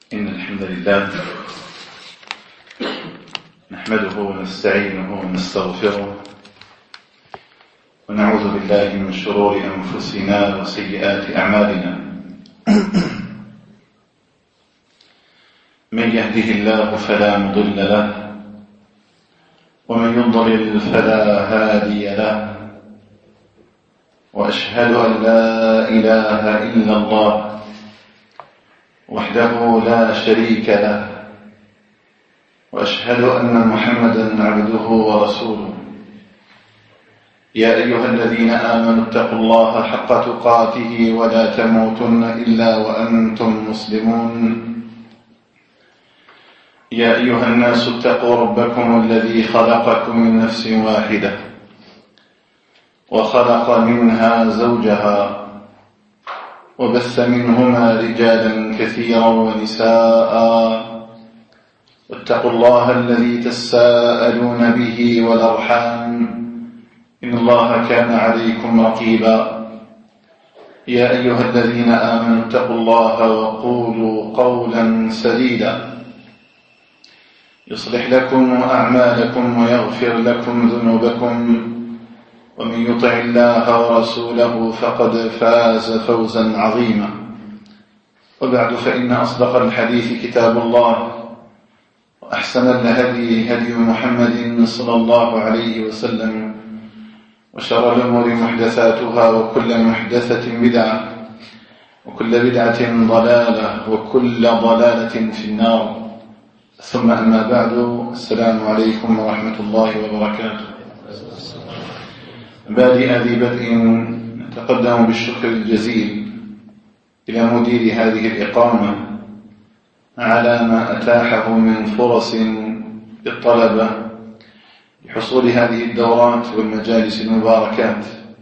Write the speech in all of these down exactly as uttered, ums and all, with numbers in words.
إن الحمد لله نحمده ونستعينه ونستغفره ونعوذ بالله من شرور أنفسنا وسيئات أعمالنا. من يهده الله فلا مضل له ومن يضلل فلا هادي له، وأشهد أن لا إله إلا الله وحده لا شريك له، وأشهد أن محمدا عبده ورسوله. يا أيها الذين آمنوا اتقوا الله حق تقاته ولا تموتن إلا وأنتم مسلمون. يا أيها الناس اتقوا ربكم الذي خلقكم من نفس واحدة وخلق منها زوجها وبث منهما رجالا كثيرا ونساء، واتقوا الله الذي تساءلون به والأرحام إن الله كان عليكم رقيبا. يا أيها الذين آمنوا اتقوا الله وقولوا قولا سديدا يصلح لكم أعمالكم ويغفر لكم ذنوبكم، ومن يطع الله ورسوله فقد فاز فوزا عظيما. وبعد، فإن أصدق الحديث كتاب الله، وأحسن الهدي هدي محمد صلى الله عليه وسلم، وشر الأمور محدثاتها، وكل محدثة بدعة، وكل بدعة ضلالة، وكل ضلالة في النار. ثم أما بعد، السلام عليكم ورحمة الله وبركاته. بادئ ذي بدء نتقدم بالشكر الجزيل إلى مدير هذه الإقامة على ما أتاحه من فرص للطلبة لحصول هذه الدورات والمجالس المباركات،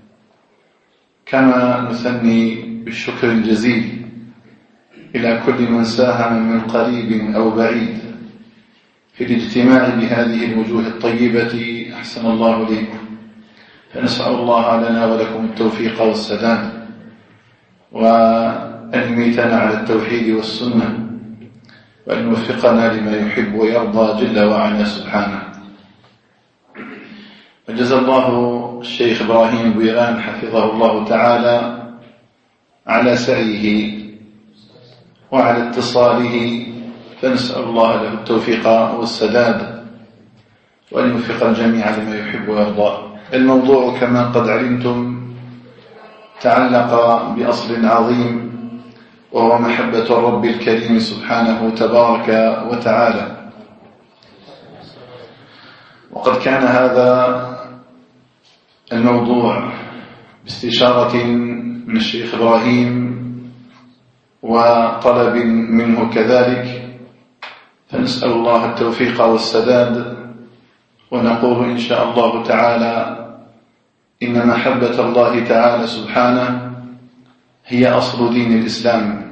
كما نثني بالشكر الجزيل إلى كل من ساهم من قريب أو بعيد في الاجتماع بهذه الوجوه الطيبة. أحسن الله إليكم، فنسأل الله لنا ولكم التوفيق والسداد، وأن يميتنا على التوحيد والسنة، وأن يوفقنا لما يحب ويرضى جل وعلا سبحانه. وجزا الله الشيخ إبراهيم بويران حفظه الله تعالى على سعيه وعلى اتصاله، فنسأل الله له التوفيق والسداد، وأن يوفق الجميع لما يحب ويرضى. الموضوع كما قد علمتم تعلق بأصل عظيم، وهو محبة الرب الكريم سبحانه تبارك وتعالى. وقد كان هذا الموضوع باستشارة من الشيخ إبراهيم وطلب منه كذلك، فنسأل الله التوفيق والسداد، ونقول إن شاء الله تعالى إن محبة الله تعالى سبحانه هي أصل دين الإسلام،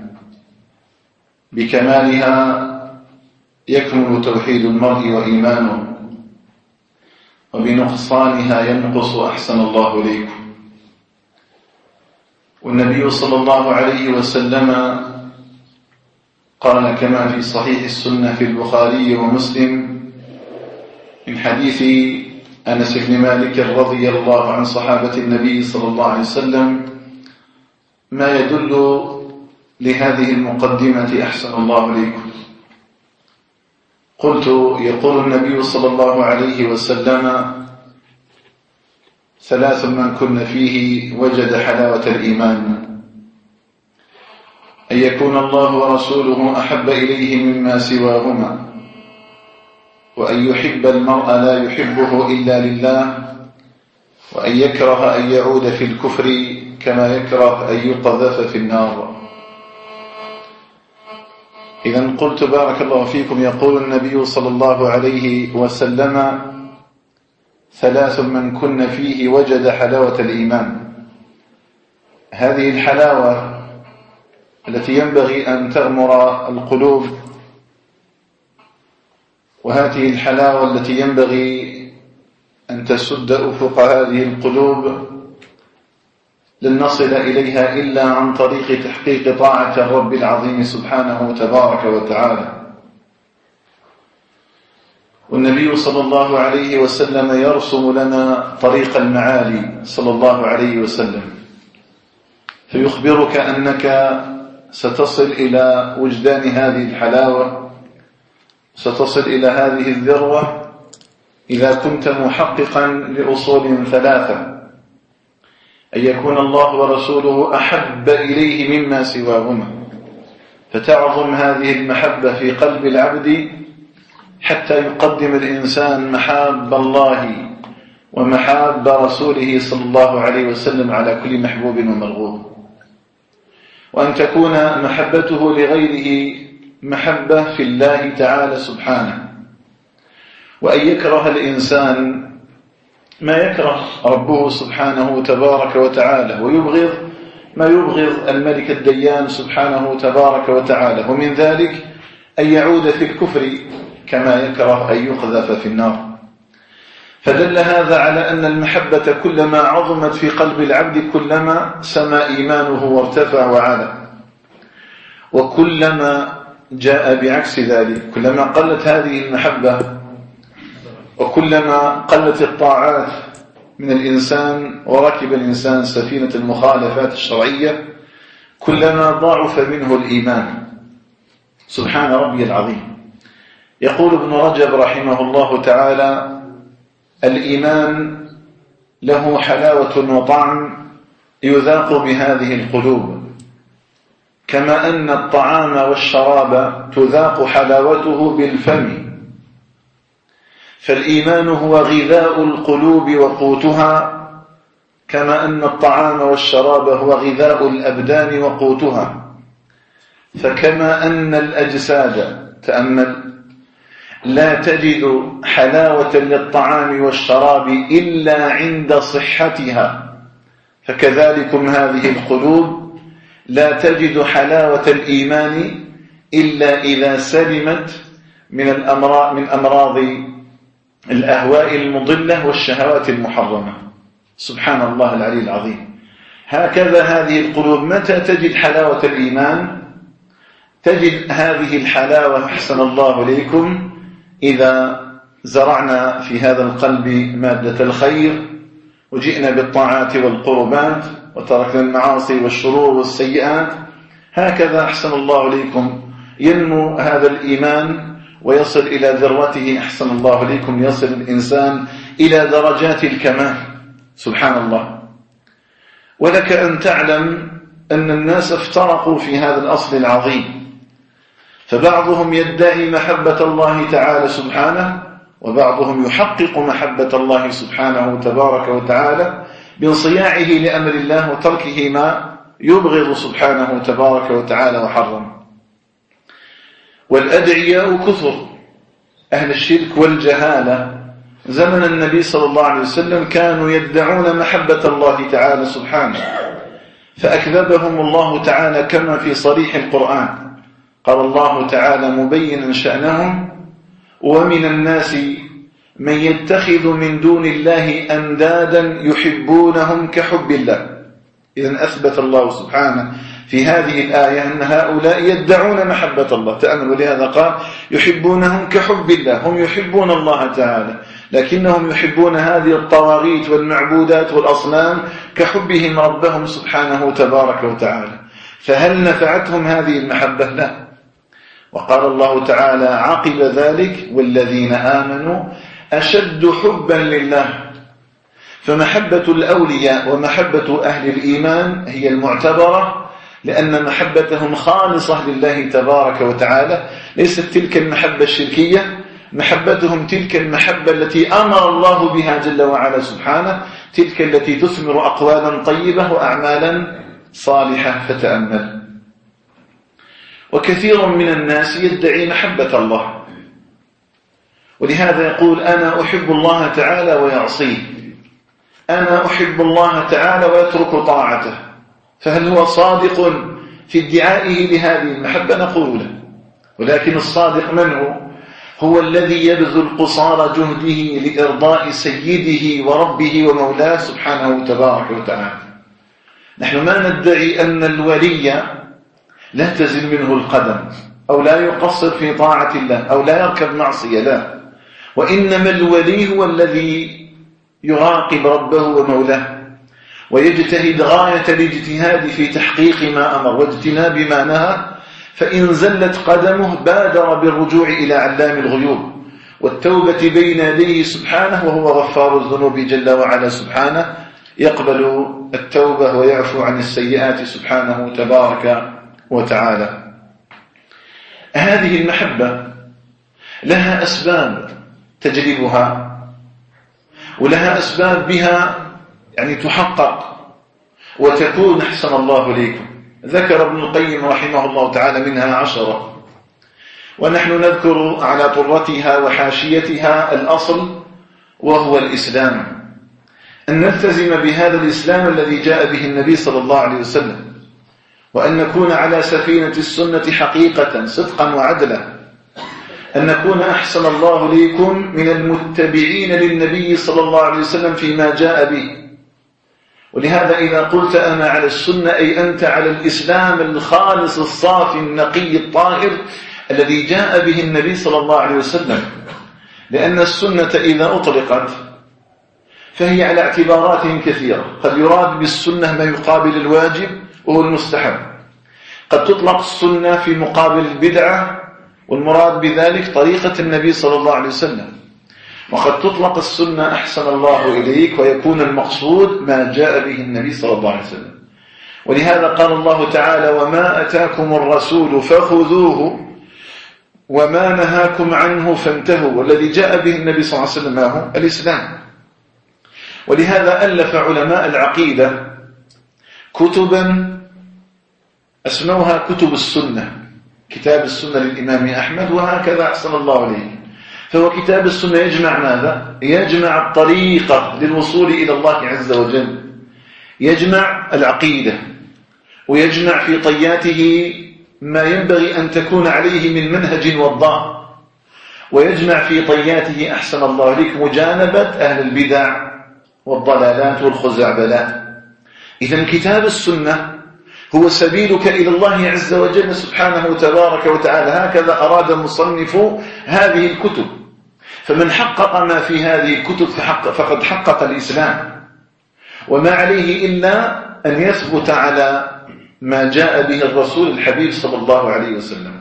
بكمالها يكمل توحيد المرء وإيمانه، وبنقصانها ينقص. أحسن الله إليكم. والنبي صلى الله عليه وسلم قال كما في صحيح السنة في البخاري ومسلم من حديث أنس بن مالك رضي الله عن صحابة النبي صلى الله عليه وسلم ما يدل لهذه المقدمة. أحسن الله إليكم. قلت: يقول النبي صلى الله عليه وسلم: ثلاث من كن فيه وجد حلاوة الإيمان، أن يكون الله ورسوله أحب إليه مما سواهما، وأن يحب المرء لا يحبه إلا لله، وأن يكره أن يعود في الكفر كما يكره أن يقذف في النار. إذن قلت: بارك الله فيكم، يقول النبي صلى الله عليه وسلم: ثلاث من كن فيه وجد حلاوة الإيمان. هذه الحلاوة التي ينبغي أن تغمر القلوب، وهذه الحلاوة التي ينبغي أن تسد أفق هذه القلوب، لن نصل إليها إلا عن طريق تحقيق طاعة الرب العظيم سبحانه تبارك وتعالى. والنبي صلى الله عليه وسلم يرسم لنا طريق المعالي صلى الله عليه وسلم، فيخبرك أنك ستصل إلى وجدان هذه الحلاوة، ستصل إلى هذه الذروة إذا كنت محققا لأصول ثلاثة: أن يكون الله ورسوله أحب إليه مما سواهما، فتعظم هذه المحبة في قلب العبد حتى يقدم الإنسان محاب الله ومحاب رسوله صلى الله عليه وسلم على كل محبوب ومرغوب، وأن تكون محبته لغيره محبة في الله تعالى سبحانه، وأن يكره الإنسان ما يكره ربه سبحانه تبارك وتعالى، ويبغض ما يبغض الملك الديان سبحانه تبارك وتعالى، ومن ذلك أن يعود في الكفر كما يكره أن يقذف في النار. فدل هذا على أن المحبة كلما عظمت في قلب العبد كلما سما إيمانه وارتفع وعلا، وكلما جاء بعكس ذلك، كلما قلت هذه المحبة وكلما قلت الطاعات من الإنسان وركب الإنسان سفينة المخالفات الشرعية كلما ضعف منه الإيمان. سبحان ربي العظيم. يقول ابن رجب رحمه الله تعالى: الإيمان له حلاوة وطعم يذاق بهذه القلوب، كما أن الطعام والشراب تذاق حلاوته بالفم، فالإيمان هو غذاء القلوب وقوتها، كما أن الطعام والشراب هو غذاء الأبدان وقوتها. فكما أن الأجساد، تأمل، لا تجد حلاوة للطعام والشراب إلا عند صحتها، فكذلكم هذه القلوب لا تجد حلاوة الإيمان إلا إذا سلمت من الأمراض من أمراض الأهواء المضلة والشهوات المحرمة. سبحان الله العلي العظيم. هكذا هذه القلوب متى تجد حلاوة الإيمان؟ تجد هذه الحلاوة أحسن الله إليكم إذا زرعنا في هذا القلب مادة الخير، وجئنا بالطاعات والقربات، وتركنا المعاصي والشرور والسيئات. هكذا أحسن الله إليكم ينمو هذا الإيمان ويصل إلى ذروته. أحسن الله إليكم يصل الإنسان إلى درجات الكمال. سبحان الله. ولك أن تعلم أن الناس افترقوا في هذا الأصل العظيم، فبعضهم يدعي محبة الله تعالى سبحانه، وبعضهم يحقق محبة الله سبحانه تبارك وتعالى بانصياعه لأمر الله وتركه ما يبغض سبحانه تبارك وتعالى وحرم. والأدعياء كثر، أهل الشرك والجهالة زمن النبي صلى الله عليه وسلم كانوا يدعون محبة الله تعالى سبحانه، فأكذبهم الله تعالى كما في صريح القرآن. قال الله تعالى مبينا شأنهم: ومن الناس من يتخذ من دون الله أندادا يحبونهم كحب الله. إذن أثبت الله سبحانه في هذه الآية أن هؤلاء يدعون محبة الله. تأملوا، لهذا قال يحبونهم كحب الله، هم يحبون الله تعالى، لكنهم يحبون هذه الطواغيت والمعبودات والأصنام كحبهم ربهم سبحانه تبارك وتعالى. فهل نفعتهم هذه المحبة؟ لا. وقال الله تعالى عقب ذلك: والذين آمنوا أشد حبا لله. فمحبة الأولياء ومحبة أهل الإيمان هي المعتبرة، لأن محبتهم خالصة لله تبارك وتعالى، ليست تلك المحبة الشركية. محبتهم تلك المحبة التي أمر الله بها جل وعلا سبحانه، تلك التي تثمر أقوالا طيبة وأعمالا صالحة. فتأمل. وكثير من الناس يدعي محبة الله، ولهذا يقول: أنا أحب الله تعالى ويعصيه، أنا أحب الله تعالى ويترك طاعته. فهل هو صادق في ادعائه لهذه المحبة؟ نقول له. ولكن الصادق من هو؟ هو الذي يبذل قصارى جهده لإرضاء سيده وربه ومولاه سبحانه تبارك وتعالى. نحن ما ندعي أن الولي لا تزل منه القدم أو لا يقصر في طاعة الله أو لا يركب معصية، لا، وإنما الولي هو الذي يراقب ربه ومولاه ويجتهد غاية الاجتهاد في تحقيق ما أمر واجتناب ما نهى، فإن زلت قدمه بادر بالرجوع إلى علام الغيوب والتوبة بين يديه سبحانه، وهو غفار الذنوب جل وعلا سبحانه، يقبل التوبة ويعفو عن السيئات سبحانه تبارك وتعالى. هذه المحبة لها أسباب تجلبها، ولها أسباب بها يعني تحقق وتكون أحسن الله إليكم. ذكر ابن القيم رحمه الله تعالى منها عشرة، ونحن نذكر على طرتها وحاشيتها الأصل، وهو الإسلام، أن نلتزم بهذا الإسلام الذي جاء به النبي صلى الله عليه وسلم، وأن نكون على سفينة السنة حقيقة صدقا وعدلا، أن نكون أحسن الله ليكم من المتبعين للنبي صلى الله عليه وسلم فيما جاء به. ولهذا إذا قلت أنا على السنة أي أنت على الإسلام الخالص الصافي النقي الطاهر الذي جاء به النبي صلى الله عليه وسلم، لأن السنة إذا أطلقت فهي على اعتبارات كثيرة. قد يراد بالسنة ما يقابل الواجب وهو المستحب، قد تطلق السنة في مقابل البدعة والمراد بذلك طريقة النبي صلى الله عليه وسلم، وقد تطلق السنة أحسن الله إليك ويكون المقصود ما جاء به النبي صلى الله عليه وسلم. ولهذا قال الله تعالى وما أتاكم الرسول فخذوه وما نهاكم عنه فانتهوا، والذي جاء به النبي صلى الله عليه وسلم هو الإسلام. ولهذا ألف علماء العقيدة كتبا أسموها كتب السنة، كتاب السنة للإمام أحمد، وهكذا أحسن الله عليه. فهو كتاب السنة يجمع ماذا؟ يجمع الطريقة للوصول إلى الله عز وجل، يجمع العقيدة، ويجمع في طياته ما ينبغي أن تكون عليه من منهج وضاء، ويجمع في طياته أحسن الله عليك مجانبة أهل البدع والضلالات والخزعبلات. إذن كتاب السنة هو سبيلك إلى الله عز وجل سبحانه تبارك وتعالى، هكذا أراد مصنف هذه الكتب. فمن حقق ما في هذه الكتب فقد حقق الإسلام، وما عليه إلا أن يثبت على ما جاء به الرسول الحبيب صلى الله عليه وسلم.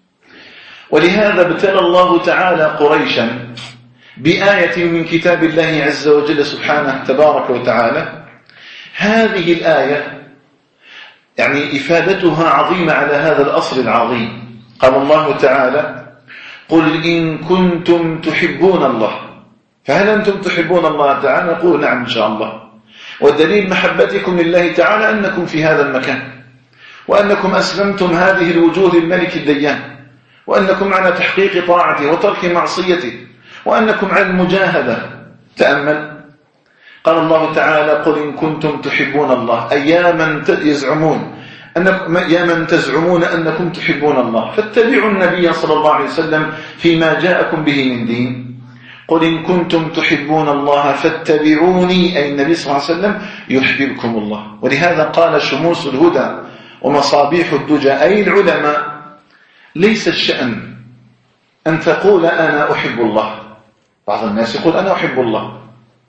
ولهذا ابتلى الله تعالى قريشا بآية من كتاب الله عز وجل سبحانه تبارك وتعالى. هذه الآية يعني إفادتها عظيمة على هذا الأصل العظيم. قال الله تعالى قل إن كنتم تحبون الله، فهل أنتم تحبون الله تعالى؟ نقول نعم إن شاء الله. والدليل محبتكم لله تعالى أنكم في هذا المكان، وأنكم أسلمتم هذه الوجوه للملك الديان، وأنكم على تحقيق طاعته وترك معصيته، وأنكم على المجاهدة. تأمل قال الله تعالى قل إن كنتم تحبون الله، أي يا من يزعمون أنكم يا من تزعمون أنكم تحبون الله فاتبعوا النبي صلى الله عليه وسلم فيما جاءكم به من دين. قل إن كنتم تحبون الله فاتبعوني، أي النبي صلى الله عليه وسلم، يحببكم الله. ولهذا قال شموس الهدى ومصابيح الدجى أي العلماء ليس الشأن أن تقول أنا أحب الله، بعض الناس يقول أنا أحب الله،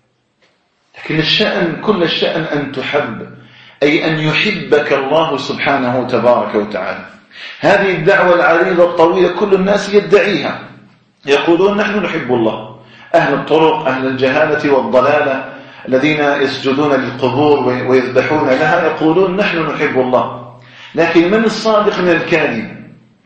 لكن الشأن كل الشأن أن تحب، أي أن يحبك الله سبحانه تبارك وتعالى. هذه الدعوة العريضة الطويلة كل الناس يدعيها، يقولون نحن نحب الله. أهل الطرق، أهل الجهالة والضلالة الذين يسجدون للقبور ويذبحون لها يقولون نحن نحب الله. لكن من الصادق من الكاذب؟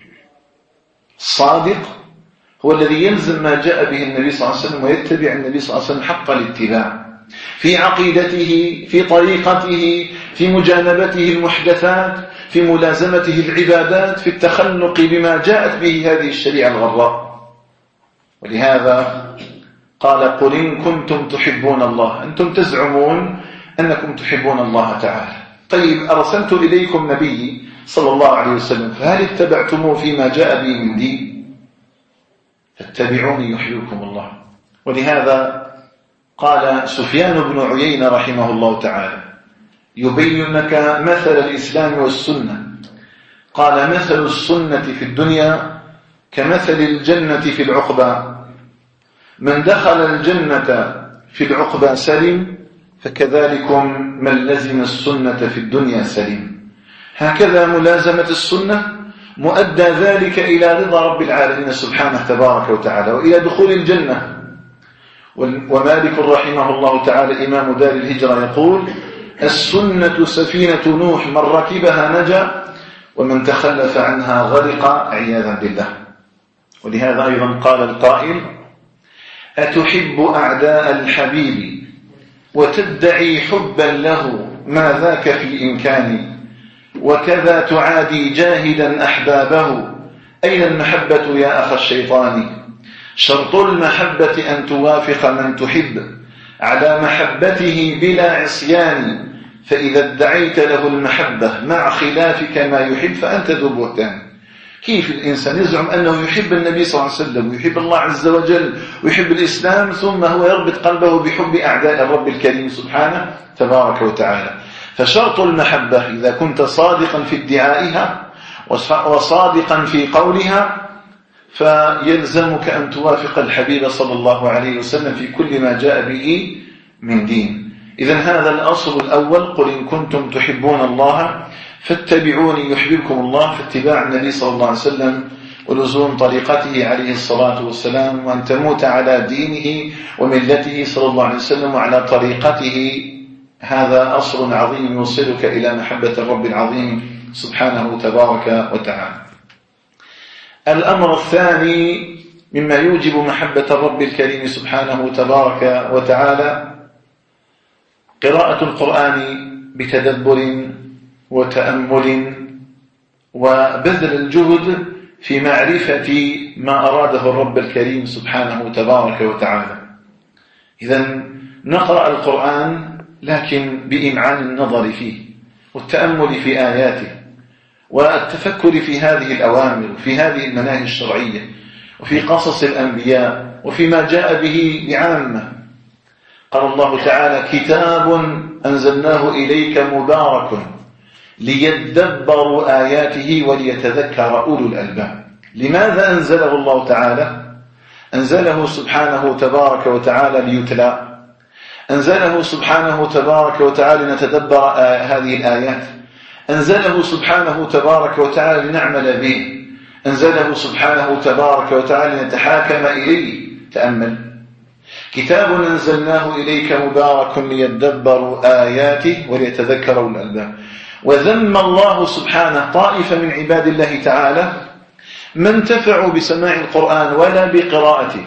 الصادق هو الذي يلزم ما جاء به النبي صلى الله عليه وسلم ويتبع النبي صلى الله عليه وسلم حق الاتباع في عقيدته، في طريقته، في مجانبته المحدثات، في ملازمته العبادات، في التخلق بما جاءت به هذه الشريعة الغراء. ولهذا قال قل إن كنتم تحبون الله، أنتم تزعمون أنكم تحبون الله تعالى. طيب أرسلت إليكم نبي صلى الله عليه وسلم، فهل اتبعتموه فيما جاء به من دين؟ فاتبعوني يحييكم الله. ولهذا قال سفيان بن عيينة رحمه الله تعالى يبين لك مثل الإسلام والسنة. قال مثل السنة في الدنيا كمثل الجنة في العقبى، من دخل الجنة في العقبى سلم، فكذلكم من لزم السنة في الدنيا سلم. هكذا ملازمة السنة مؤدى ذلك إلى رضا رب العالمين سبحانه تبارك وتعالى وإلى دخول الجنة. ومالك رحمه الله تعالى إمام دار الهجرة يقول: السنة سفينة نوح، من ركبها نجا ومن تخلف عنها غرق عياذا بالله. ولهذا أيضا قال القائل: أتحب أعداء الحبيب وتدعي حبا له، ما ذاك في إمكاني، وكذا تعادي جاهدا أحبابه، أين المحبة يا أخ الشيطان؟ شرط المحبة أن توافق من تحب على محبته بلا عصيان، فإذا ادعيت له المحبة مع خلافك ما يحب فأنت ذو بهتان. كيف الإنسان يزعم أنه يحب النبي صلى الله عليه وسلم ويحب الله عز وجل ويحب الإسلام، ثم هو يربط قلبه بحب أعداء الرب الكريم سبحانه تبارك وتعالى؟ فشرط المحبة إذا كنت صادقا في ادعائها وصادقا في قولها، فيلزمك أن توافق الحبيب صلى الله عليه وسلم في كل ما جاء به من دين. إذن هذا الأصل الأول: قل إن كنتم تحبون الله فاتبعوني يحببكم الله. فاتباع النبي صلى الله عليه وسلم ولزوم طريقته عليه الصلاة والسلام، وأن تموت على دينه وملته صلى الله عليه وسلم وعلى طريقته، هذا أصل عظيم يوصلك إلى محبة الرب العظيم سبحانه تبارك وتعالى. الأمر الثاني مما يوجب محبة الرب الكريم سبحانه تبارك وتعالى قراءة القرآن بتدبر وتأمل وبذل الجهد في معرفة ما أراده الرب الكريم سبحانه تبارك وتعالى. إذن نقرأ القرآن لكن بإمعان النظر فيه والتأمل في آياته والتفكر في هذه الأوامر وفي هذه المناهج الشرعية وفي قصص الأنبياء وفيما جاء به بعامة. قال الله تعالى: كتاب أنزلناه إليك مبارك ليدبروا آياته وليتذكر أولو الألباب. لماذا أنزله الله تعالى؟ أنزله سبحانه تبارك وتعالى ليتلى، أنزله سبحانه تبارك وتعالى لنتدبر هذه الآيات، أنزله سبحانه تبارك وتعالى لنعمل به، أنزله سبحانه تبارك وتعالى لنتحاكم إليه. تأمل: كتاب أنزلناه إليك مبارك ليدبروا آياته وليتذكروا الألباب. وذم الله سبحانه طائفة من عباد الله تعالى ما انتفعوا بسماع القرآن ولا بقراءته،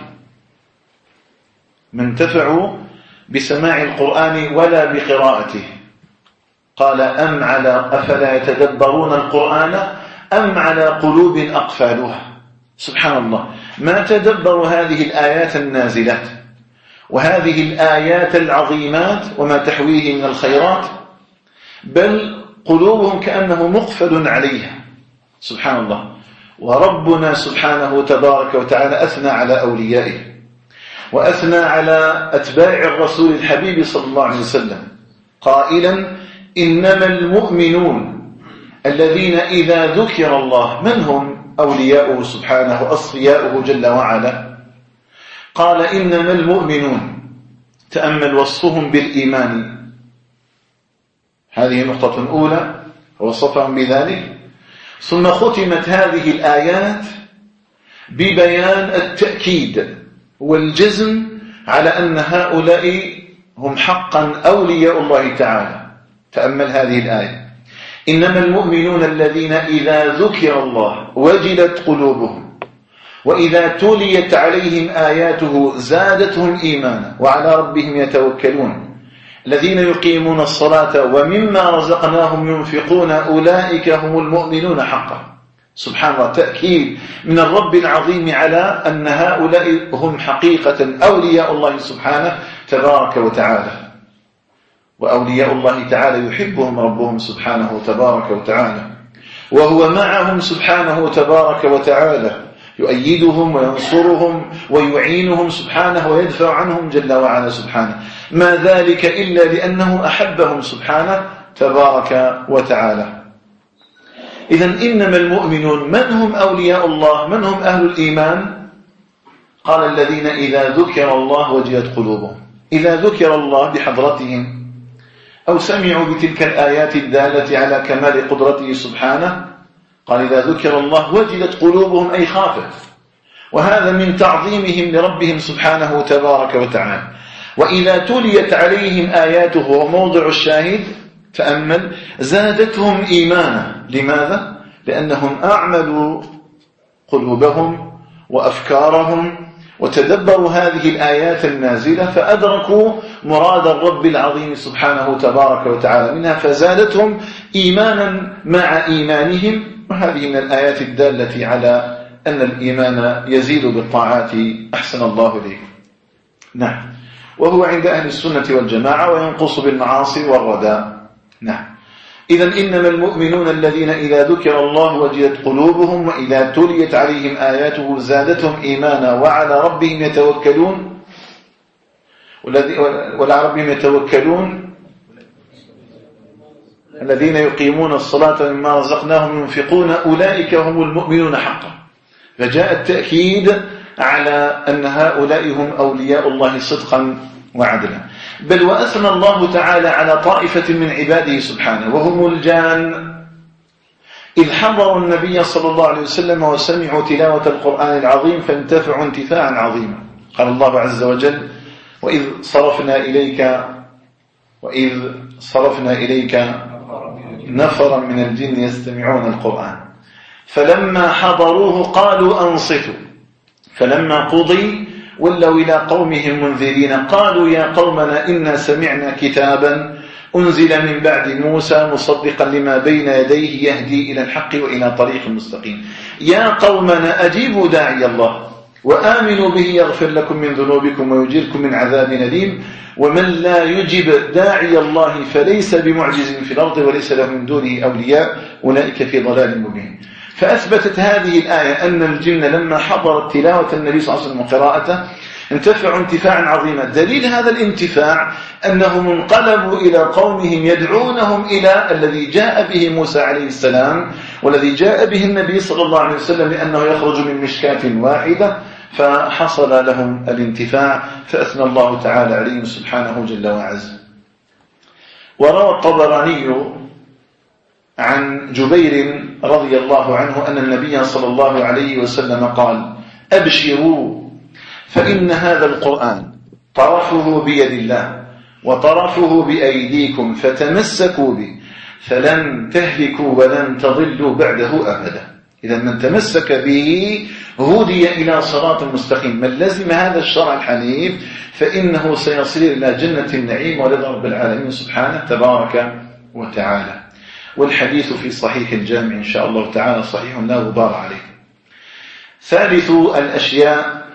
ما انتفعوا بسماع القرآن ولا بقراءته. قال: أم على أفلا يتدبرون القرآن أم على قلوب أقفالها. سبحان الله، ما تدبروا هذه الآيات النازلات وهذه الآيات العظيمات وما تحويه من الخيرات، بل قلوبهم كأنه مقفل عليها. سبحان الله. وربنا سبحانه تبارك وتعالى أثنى على أوليائه وأثنى على أتباع الرسول الحبيب صلى الله عليه وسلم قائلا: إنما المؤمنون الذين إذا ذكر الله. من هم أولياؤه سبحانه وأصفياؤه جل وعلا؟ قال: إنما المؤمنون. تأمل وصفهم بالإيمان، هذه نقطة أولى وصفهم بذلك. ثم ختمت هذه الآيات ببيان التأكيد والجزم على أن هؤلاء هم حقا أولياء الله تعالى. تأمل هذه الآية: إنما المؤمنون الذين إذا ذكر الله وجلت قلوبهم وإذا تليت عليهم آياته زادتهم إيمانا وعلى ربهم يتوكلون الذين يقيمون الصلاة ومما رزقناهم ينفقون أولئك هم المؤمنون حقا. سبحان الله، تأكيد من الرب العظيم على أن هؤلاء هم حقيقة أولياء الله سبحانه تبارك وتعالى. وأولياء الله تعالى يحبهم ربهم سبحانه تبارك وتعالى، وهو معهم سبحانه تبارك وتعالى، يؤيدهم وينصرهم ويعينهم سبحانه ويدفع عنهم جل وعلا سبحانه. ما ذلك إلا لأنه أحبهم سبحانه تبارك وتعالى. إذن إنما المؤمنون من هم أولياء الله؟ من هم أهل الإيمان؟ قال الذين إذا ذكر الله وجلت قلوبهم. إذا ذكر الله بحضرتهم أو سمعوا بتلك الآيات الدالة على كمال قدرته سبحانه، قال إذا ذكر الله وجلت قلوبهم أي خافت، وهذا من تعظيمهم لربهم سبحانه تبارك وتعالى. وإذا تليت عليهم آياته وموضع الشاهد تأمل زادتهم إيمانا. لماذا؟ لأنهم أعملوا قلوبهم وأفكارهم وتدبروا هذه الآيات النازلة فأدركوا مراد الرب العظيم سبحانه تبارك وتعالى منها، فزادتهم إيمانا مع إيمانهم. وهذه من الآيات الدالة على أن الإيمان يزيد بالطاعات. أحسن الله إليكم. نعم، وهو عند أهل السنة والجماعة وينقص بالمعاصي والرداء. نعم. إذن إنما المؤمنون الذين إذا ذكر الله وجلت قلوبهم وإذا تليت عليهم آياته زادتهم إيمانا وعلى ربهم يتوكلون. وعلى ربهم يتوكلون الذين يقيمون الصلاة مما رزقناهم ينفقون أولئك هم المؤمنون حقا. فجاء التأكيد على أن هؤلاء هم أولياء الله صدقا وعدلا. بل وأثنى الله تعالى على طائفة من عباده سبحانه وهم الجان، إذ حضروا النبي صلى الله عليه وسلم وسمعوا تلاوة القرآن العظيم فانتفعوا انتفاعا عظيما. قال الله عز وجل: وإذ صرفنا إليك وإذ صرفنا إليك نفرا من الجن يستمعون القرآن فلما حضروه قالوا أنصتوا فلما قضي ولوا إلى قومهم منذرين قالوا يا قومنا إنا سمعنا كتابا أنزل من بعد موسى مصدقا لما بين يديه يهدي إلى الحق وإلى طريق مستقيم يا قومنا أجيبوا داعي الله وآمنوا به يغفر لكم من ذنوبكم ويجيركم من عذاب أليم ومن لا يجب داعي الله فليس بمعجز في الأرض وليس له من دونه أولياء أولئك في ضلال مبين. فأثبتت هذه الآية أن الجن لما حضرت تلاوة النبي صلى الله عليه وسلم وقراءته انتفعوا انتفاعا عظيما. دليل هذا الانتفاع أنهم انقلبوا إلى قومهم يدعونهم إلى الذي جاء به موسى عليه السلام والذي جاء به النبي صلى الله عليه وسلم لأنه يخرج من مشكاة واحدة، فحصل لهم الانتفاع فأثنى الله تعالى عليهم سبحانه جل وعز. وروى الطبراني عن جبير رضي الله عنه أن النبي صلى الله عليه وسلم قال: أبشروا فإن هذا القرآن طرفه بيد الله وطرفه بأيديكم فتمسكوا به فلن تهلكوا ولن تضلوا بعده أبدا. إذا من تمسك به هدي إلى صراط مستقيم. من لزم هذا الشرع الحنيف فإنه سيصل إلى جنة النعيم ورضا رب العالمين سبحانه تبارك وتعالى. والحديث في صحيح الجامع إن شاء الله تعالى صحيح لا غبار عليه. ثالث الأشياء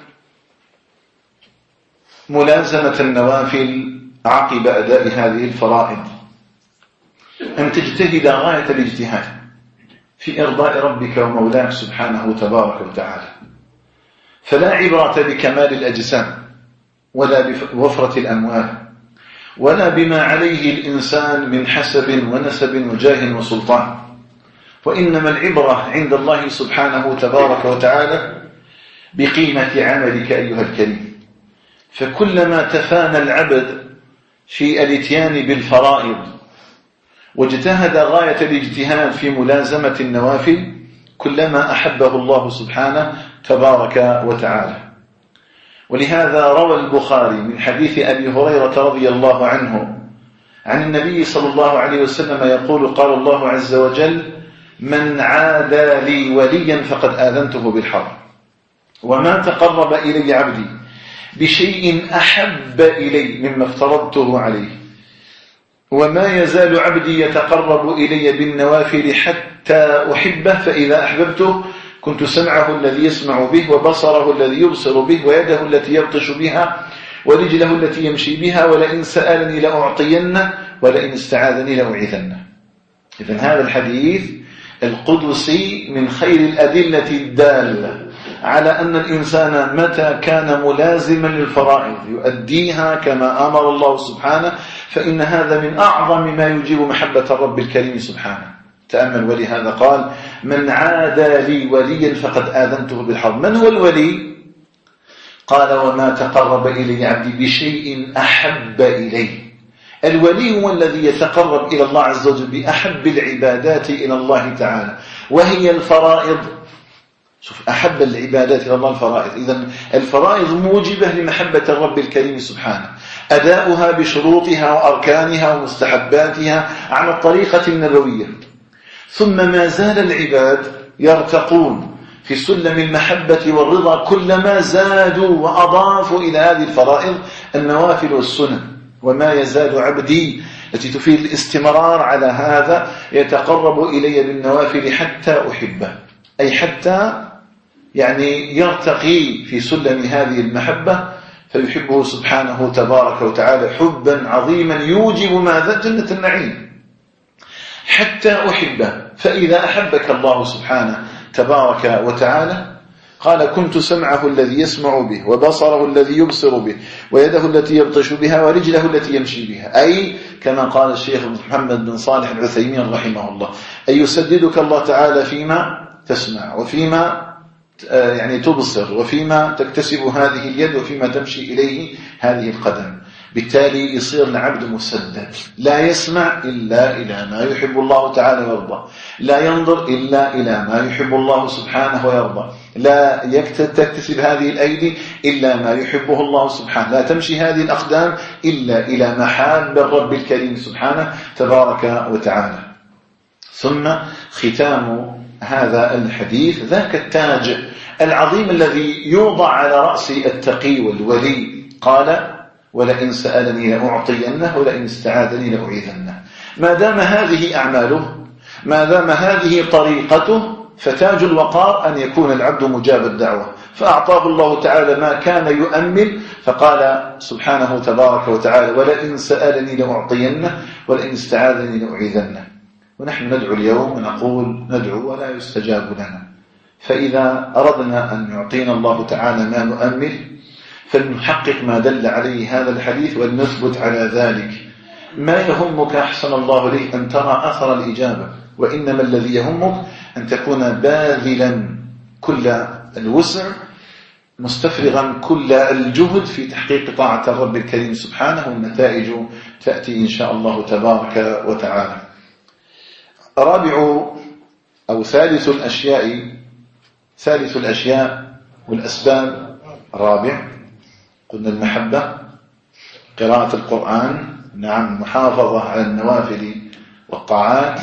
ملازمة النوافل عقب أداء هذه الفرائض، أن تجتهد غاية الاجتهاد في إرضاء ربك ومولاك سبحانه تبارك وتعالى. فلا عبرة بكمال الأجسام ولا بوفرة الأموال ولا بما عليه الإنسان من حسب ونسب وجاه وسلطان، وإنما العبرة عند الله سبحانه تبارك وتعالى بقيمة عملك أيها الكريم. فكلما تفانى العبد في الاتيان بالفرائض واجتهد غاية الاجتهاد في ملازمة النوافل كلما أحبه الله سبحانه تبارك وتعالى. ولهذا روى البخاري من حديث أبي هريرة رضي الله عنه عن النبي صلى الله عليه وسلم يقول: قال الله عز وجل: من عادى لي وليا فقد آذنته بالحرب وما تقرب إلي عبدي بشيء أحب إلي مما افترضته عليه وما يزال عبدي يتقرب إلي بالنوافل حتى أحبه فإذا أحببته كنت سمعه الذي يسمع به وبصره الذي يبصر به ويده التي يبطش بها ورجله التي يمشي بها ولئن سألني لأعطينه ولئن استعاذني لأعيذنه. إذن هذا الحديث القدسي من خير الأدلة الدالة على أن الإنسان متى كان ملازما للفرائض يؤديها كما أمر الله سبحانه فإن هذا من أعظم ما يجيب محبة الرب الكريم سبحانه. تأمل، ولهذا قال: من عادى لي وليا فقد آذنته بالحرب. من هو الولي؟ قال: وما تقرب إلي عبدي بشيء أحب إليه. الولي هو الذي يتقرب إلى الله عز وجل بأحب العبادات إلى الله تعالى، وهي الفرائض. شوف، أحب العبادات إلى الله الفرائض. إذن الفرائض موجبة لمحبة الرب الكريم سبحانه، أداؤها بشروطها وأركانها ومستحباتها على الطريقة النبوية. ثم ما زال العباد يرتقون في سلم المحبة والرضا كلما زادوا وأضافوا إلى هذه الفرائض النوافل والسنن. وما يزال عبدي التي تفيد الاستمرار على هذا يتقرب إلي بالنوافل حتى أحبه، أي حتى يعني يرتقي في سلم هذه المحبة فيحبه سبحانه تبارك وتعالى حبا عظيما يوجب ماذا؟ جنة النعيم. حتى أحبه، فإذا أحبك الله سبحانه تبارك وتعالى قال: كنت سمعه الذي يسمع به، وبصره الذي يبصر به، ويده التي يبطش بها، ورجله التي يمشي بها. أي كما قال الشيخ محمد بن صالح العثيمين رحمه الله: أي يسددك الله تعالى فيما تسمع، وفيما يعني تبصر، وفيما تكتسب هذه اليد، وفيما تمشي إليه هذه القدم. بالتالي يصير العبد مسدد، لا يسمع إلا إلى ما يحب الله تعالى ويرضى، لا ينظر إلا إلى ما يحب الله سبحانه ويرضى، لا تكتسب هذه الأيدي إلا ما يحبه الله سبحانه، لا تمشي هذه الأقدام إلا إلى محاب الرب الكريم سبحانه تبارك وتعالى. ثم ختام هذا الحديث ذاك التاج العظيم الذي يوضع على رأس التقي والولي. قال: ولئن سألني لأعطينه، ولئن استعاذني لأعيذنه. ما دام هذه أعماله، ما دام هذه طريقته، فتاج الوقار أن يكون العبد مجاب الدعوة. فأعطاه الله تعالى ما كان يؤمل، فقال سبحانه تبارك وتعالى: ولئن سألني لأعطينه، ولئن استعاذني لأعيذنه. ونحن ندعو اليوم ونقول ندعو ولا يستجاب لنا. فإذا أردنا أن يعطينا الله تعالى ما نؤمل فلنحقق ما دل عليه هذا الحديث ولنثبت على ذلك. ما يهمك أحسن الله لي أن ترى أثر الإجابة، وإنما الذي يهمك أن تكون باذلا كل الوسع، مستفرغا كل الجهد في تحقيق طاعة الرب الكريم سبحانه، والنتائج تأتي إن شاء الله تبارك وتعالى. رابع أو ثالث الأشياء ثالث الأشياء والأسباب رابع، قلنا المحبة، قراءة القرآن، نعم، المحافظة على النوافل والطاعات،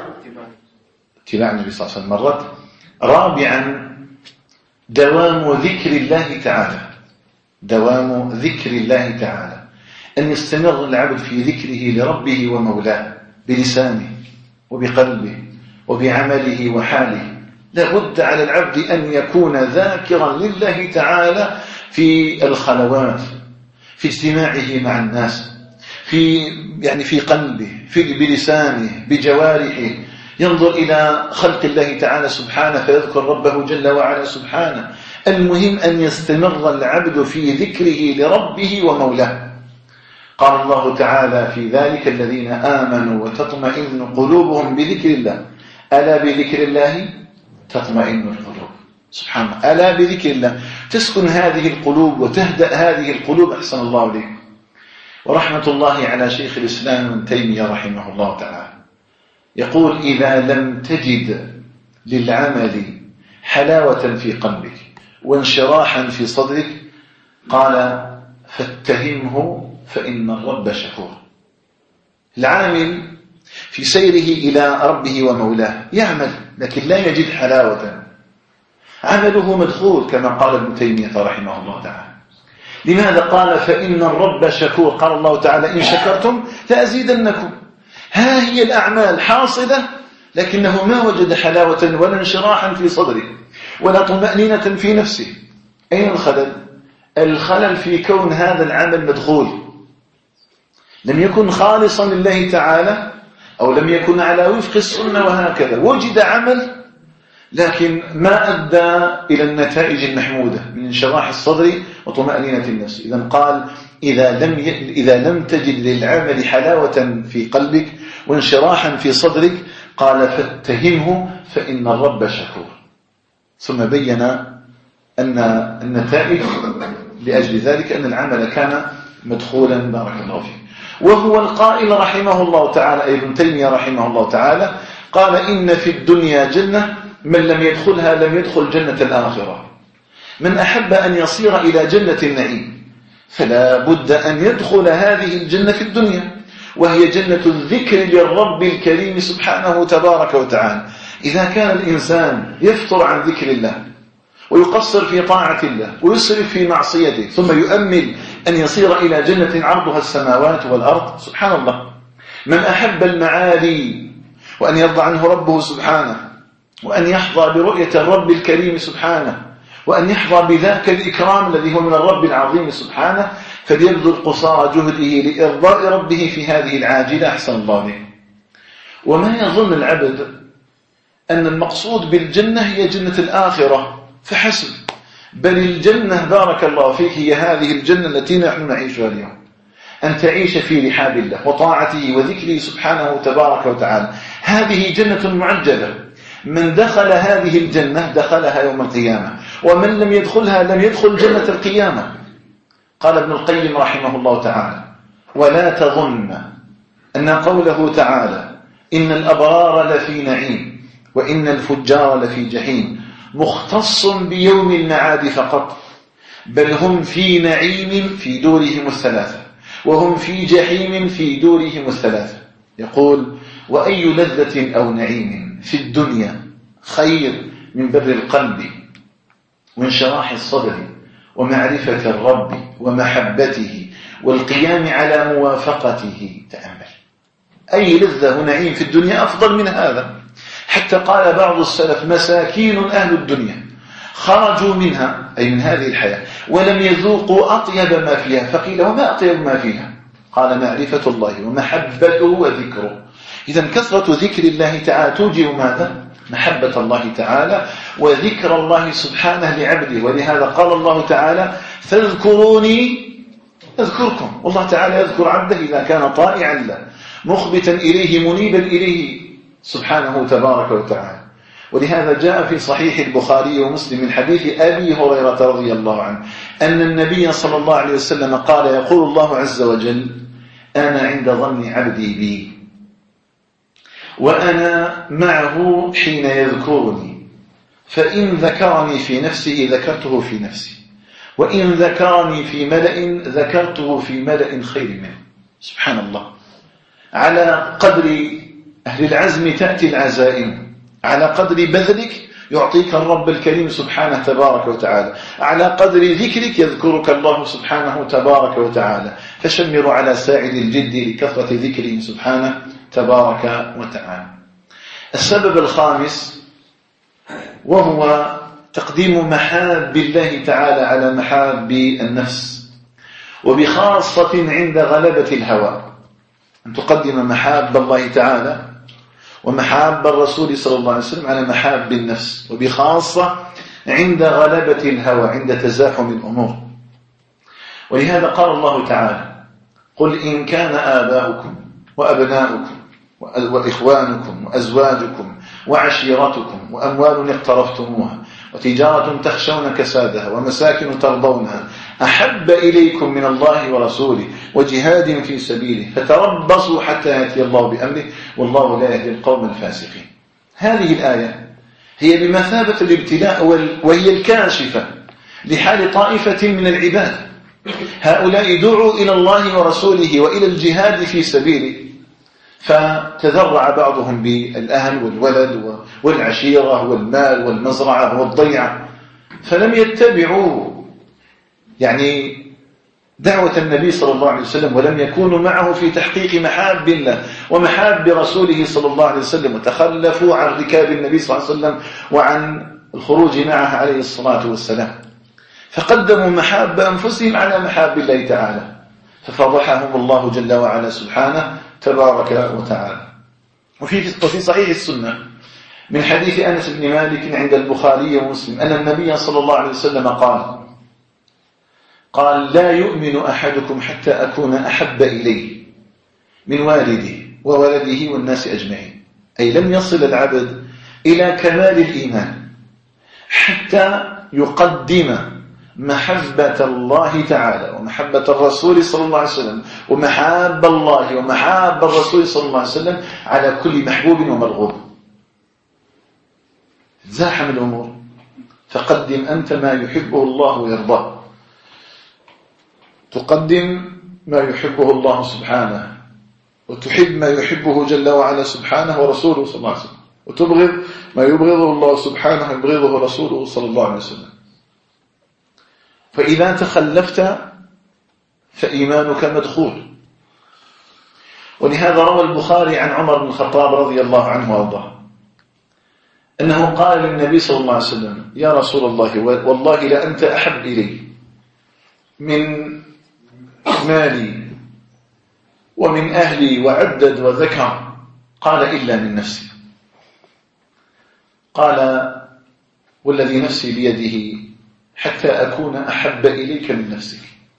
اتباع النبي صلى الله عليه وسلم مرت. رابعا دوام ذكر الله تعالى، دوام ذكر الله تعالى، أن يستمر العبد في ذكره لربه ومولاه بلسانه وبقلبه وبعمله وحاله. لا بد على العبد أن يكون ذاكرا لله تعالى في الخلوات، في اجتماعه مع الناس، في يعني في قلبه، في بلسانه، بجوارحه، ينظر إلى خلق الله تعالى سبحانه فيذكر ربه جل وعلا سبحانه. المهم أن يستمر العبد في ذكره لربه ومولاه. قال الله تعالى في ذلك: الذين آمنوا وتطمئن قلوبهم بذكر الله، ألا بذكر الله تطمئن القلوب. سبحان الله، ألا بذكر الله تسكن هذه القلوب وتهدأ هذه القلوب. أحسن الله إليك. ورحمة الله على شيخ الإسلام ابن تيمية رحمه الله تعالى يقول: إذا لم تجد للعمل حلاوة في قلبك وانشراحا في صدرك، قال: فاتهمه فإن الرب شكور. العامل في سيره إلى ربه ومولاه يعمل لكن لا يجد حلاوة، عمله مدخول كما قال ابن تيمية رحمه الله تعالى. لماذا؟ قال: فإن الرب شكور. قال الله تعالى: إن شكرتم لأزيدنكم. ها هي الأعمال حاصلة لكنه ما وجد حلاوة ولا انشراحا في صدره ولا طمأنينة في نفسه. أين الخلل؟ الخلل في كون هذا العمل مدخول، لم يكن خالصا لله تعالى، أو لم يكن على وفق السنة، وهكذا وجد عمل لكن ما أدى إلى النتائج المحمودة من انشراح الصدر وطمأنينة النفس. إذا قال إذا لم, ي... إذا لم تجد للعمل حلاوة في قلبك وانشراحا في صدرك قال فاتهمه فإن الرب شكور. ثم بين أن النتائج لأجل ذلك أن العمل كان مدخولا بارك الله فيه. وهو القائل رحمه الله تعالى ابن تيمية رحمه الله تعالى قال إن في الدنيا جنة من لم يدخلها لم يدخل جنة الآخرة. من أحب أن يصير إلى جنة النعيم فلا بد أن يدخل هذه الجنة في الدنيا، وهي جنة الذكر للرب الكريم سبحانه تبارك وتعالى. إذا كان الإنسان يفتر عن ذكر الله ويقصر في طاعة الله ويسرف في معصيته ثم يؤمل أن يصير إلى جنة عرضها السماوات والأرض، سبحان الله. من أحب المعالي وأن يرضى عنه ربه سبحانه وأن يحظى برؤية الرب الكريم سبحانه وأن يحظى بذاك الإكرام الذي هو من الرب العظيم سبحانه فليبذل قصارى جهده لإرضاء ربه في هذه العاجلة أحسن الله له. وما يظن العبد أن المقصود بالجنة هي جنة الآخرة فحسب، بل الجنة بارك الله فيك هي هذه الجنة التي نحن نعيشها اليوم، أن تعيش في رحاب الله وطاعته وذكره سبحانه تبارك وتعالى. هذه جنة معجلة، من دخل هذه الجنة دخلها يوم القيامة، ومن لم يدخلها لم يدخل جنة القيامة. قال ابن القيم رحمه الله تعالى ولا تظن أن قوله تعالى إن الأبرار لفي نعيم وإن الفجار لفي جحيم مختص بيوم المعاد فقط، بل هم في نعيم في دورهم الثلاثة وهم في جحيم في دورهم الثلاثة. يقول وأي لذة أو نعيم في الدنيا خير من بر القلب وانشراح الصدر ومعرفة الرب ومحبته والقيام على موافقته. تأمل أي لذة ونعيم في الدنيا أفضل من هذا. حتى قال بعض السلف مساكين أهل الدنيا خرجوا منها أي من هذه الحياة ولم يذوقوا أطيب ما فيها، فقيل وما أطيب ما فيها؟ قال معرفة الله ومحبته وذكره. إذن كثرة ذكر الله تعالى توجب ماذا؟ محبة الله تعالى وذكر الله سبحانه لعبده. ولهذا قال الله تعالى فاذكروني أذكركم. والله تعالى يذكر عبده إذا كان طائعا له مخبتا إليه منيبا إليه سبحانه تبارك وتعالى. ولهذا جاء في صحيح البخاري ومسلم من حديث أبي هريرة رضي الله عنه أن النبي صلى الله عليه وسلم قال يقول الله عز وجل أنا عند ظن عبدي بي وأنا معه حين يذكرني، فإن ذكرني في نفسه ذكرته في نفسي وإن ذكرني في ملأ ذكرته في ملأ خير منه. سبحان الله. على قدر أهل العزم تأتي العزائم، على قدر بذلك يعطيك الرب الكريم سبحانه تبارك وتعالى، على قدر ذكرك يذكرك الله سبحانه تبارك وتعالى. فشمروا على ساعد الجد لكثرة ذكره سبحانه تبارك وتعالى. السبب الخامس وهو تقديم محاب الله تعالى على محاب النفس، وبخاصة عند غلبة الهوى، أن تقدم محاب الله تعالى ومحاب الرسول صلى الله عليه وسلم على محاب النفس، وبخاصة عند غلبة الهوى عند تزاحم الأمور. ولهذا قال الله تعالى قل إن كان آباؤكم وأبناؤكم وإخوانكم وأزواجكم وعشيرتكم وأموال اقترفتموها وتجارة تخشون كسادها ومساكن ترضونها أحب إليكم من الله ورسوله وجهاد في سبيله فتربصوا حتى يأتي الله بأمره والله لا يهدي القوم الفاسقين. هذه الآية هي بمثابة الابتلاء وهي الكاشفة لحال طائفة من العباد. هؤلاء دعوا إلى الله ورسوله وإلى الجهاد في سبيله، فتذرع بعضهم بالأهل والولد والعشيرة والمال والمزرعة والضيعة، فلم يتبعوا يعني دعوة النبي صلى الله عليه وسلم ولم يكونوا معه في تحقيق محاب الله ومحاب رسوله صلى الله عليه وسلم، وتخلفوا عن ركاب النبي صلى الله عليه وسلم وعن الخروج معه عليه الصلاة والسلام، فقدموا محاب أنفسهم على محاب الله تعالى، ففضحهم الله جل وعلا سبحانه تبارك وتعالى. وفي وفي صحيح السنة من حديث أنس بن مالك عند البخاري ومسلم أن النبي صلى الله عليه وسلم قال قال لا يؤمن أحدكم حتى أكون أحب إليه من والده وولده والناس أجمعين، أي لم يصل العبد إلى كمال الإيمان حتى يقدم محبة الله تعالى ومحبة الرسول صلى الله عليه وسلم ومحاب الله ومحاب الرسول صلى الله عليه وسلم على كل محبوب ومرغوب. زاحم الأمور، فقدم أنت ما يحبه الله ويرضاه، تقدم ما يحبه الله سبحانه وتحب ما يحبه جل وعلا سبحانه ورسوله صلى الله عليه وسلم، وتبغض ما يبغضه الله سبحانه ويبغضه رسوله صلى الله عليه وسلم. فإذا تخلفت فإيمانك مدخول. ولهذا روى البخاري عن عمر بن الخطاب رضي الله عنه وارضاه أنه قال للنبي صلى الله عليه وسلم يا رسول الله والله لأنت أحب إلي من مالي ومن أهلي وعدد وذكر. قال إلا من نفسي. قال والذي نفسي بيده حتى أكون أحب إليك من نفسك.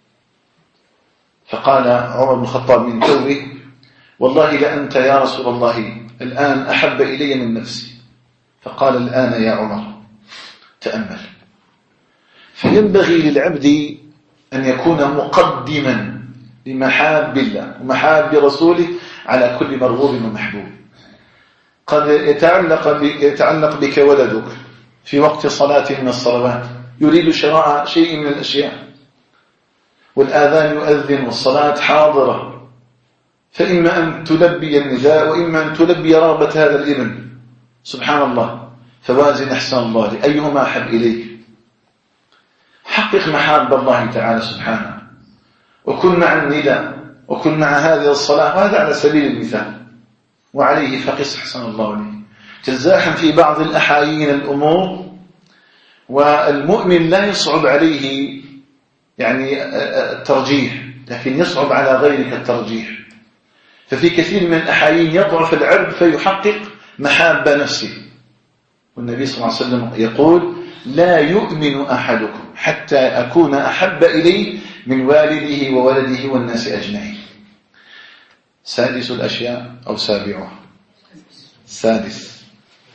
فقال عمر بن الخطاب من توبه والله لأنت يا رسول الله الآن أحب إلي من نفسي. فقال الآن يا عمر تأمل. فينبغي للعبد أن يكون مقدما لمحاب الله ومحاب رسوله على كل مرغوب ومحبوب. قد يتعلق, يتعلق بك ولدك في وقت صلاة من الصلوات يريد شراء شيء من الأشياء والآذان يؤذن والصلاة حاضرة، فإما أن تلبي النداء وإما أن تلبي رغبة هذا الابن. سبحان الله، فوازن أحسن الله أيهما أحب إليك. حقق محاب الله تعالى سبحانه وكن مع النداء وكن مع هذه الصلاة، وهذا على سبيل المثال. وعليه فقس أحسن الله عليه. تزاحم في بعض الأحايين الأمور والمؤمن لا يصعب عليه يعني الترجيح، لكن يصعب على غيرك الترجيح. ففي كثير من الأحايين يضعف العبد فيحقق محاب نفسه. والنبي صلى الله عليه وسلم يقول لا يؤمن أحدكم حتى أكون أحب إليه من والده وولده والناس أجمعين. سادس الأشياء أو سابعها سادس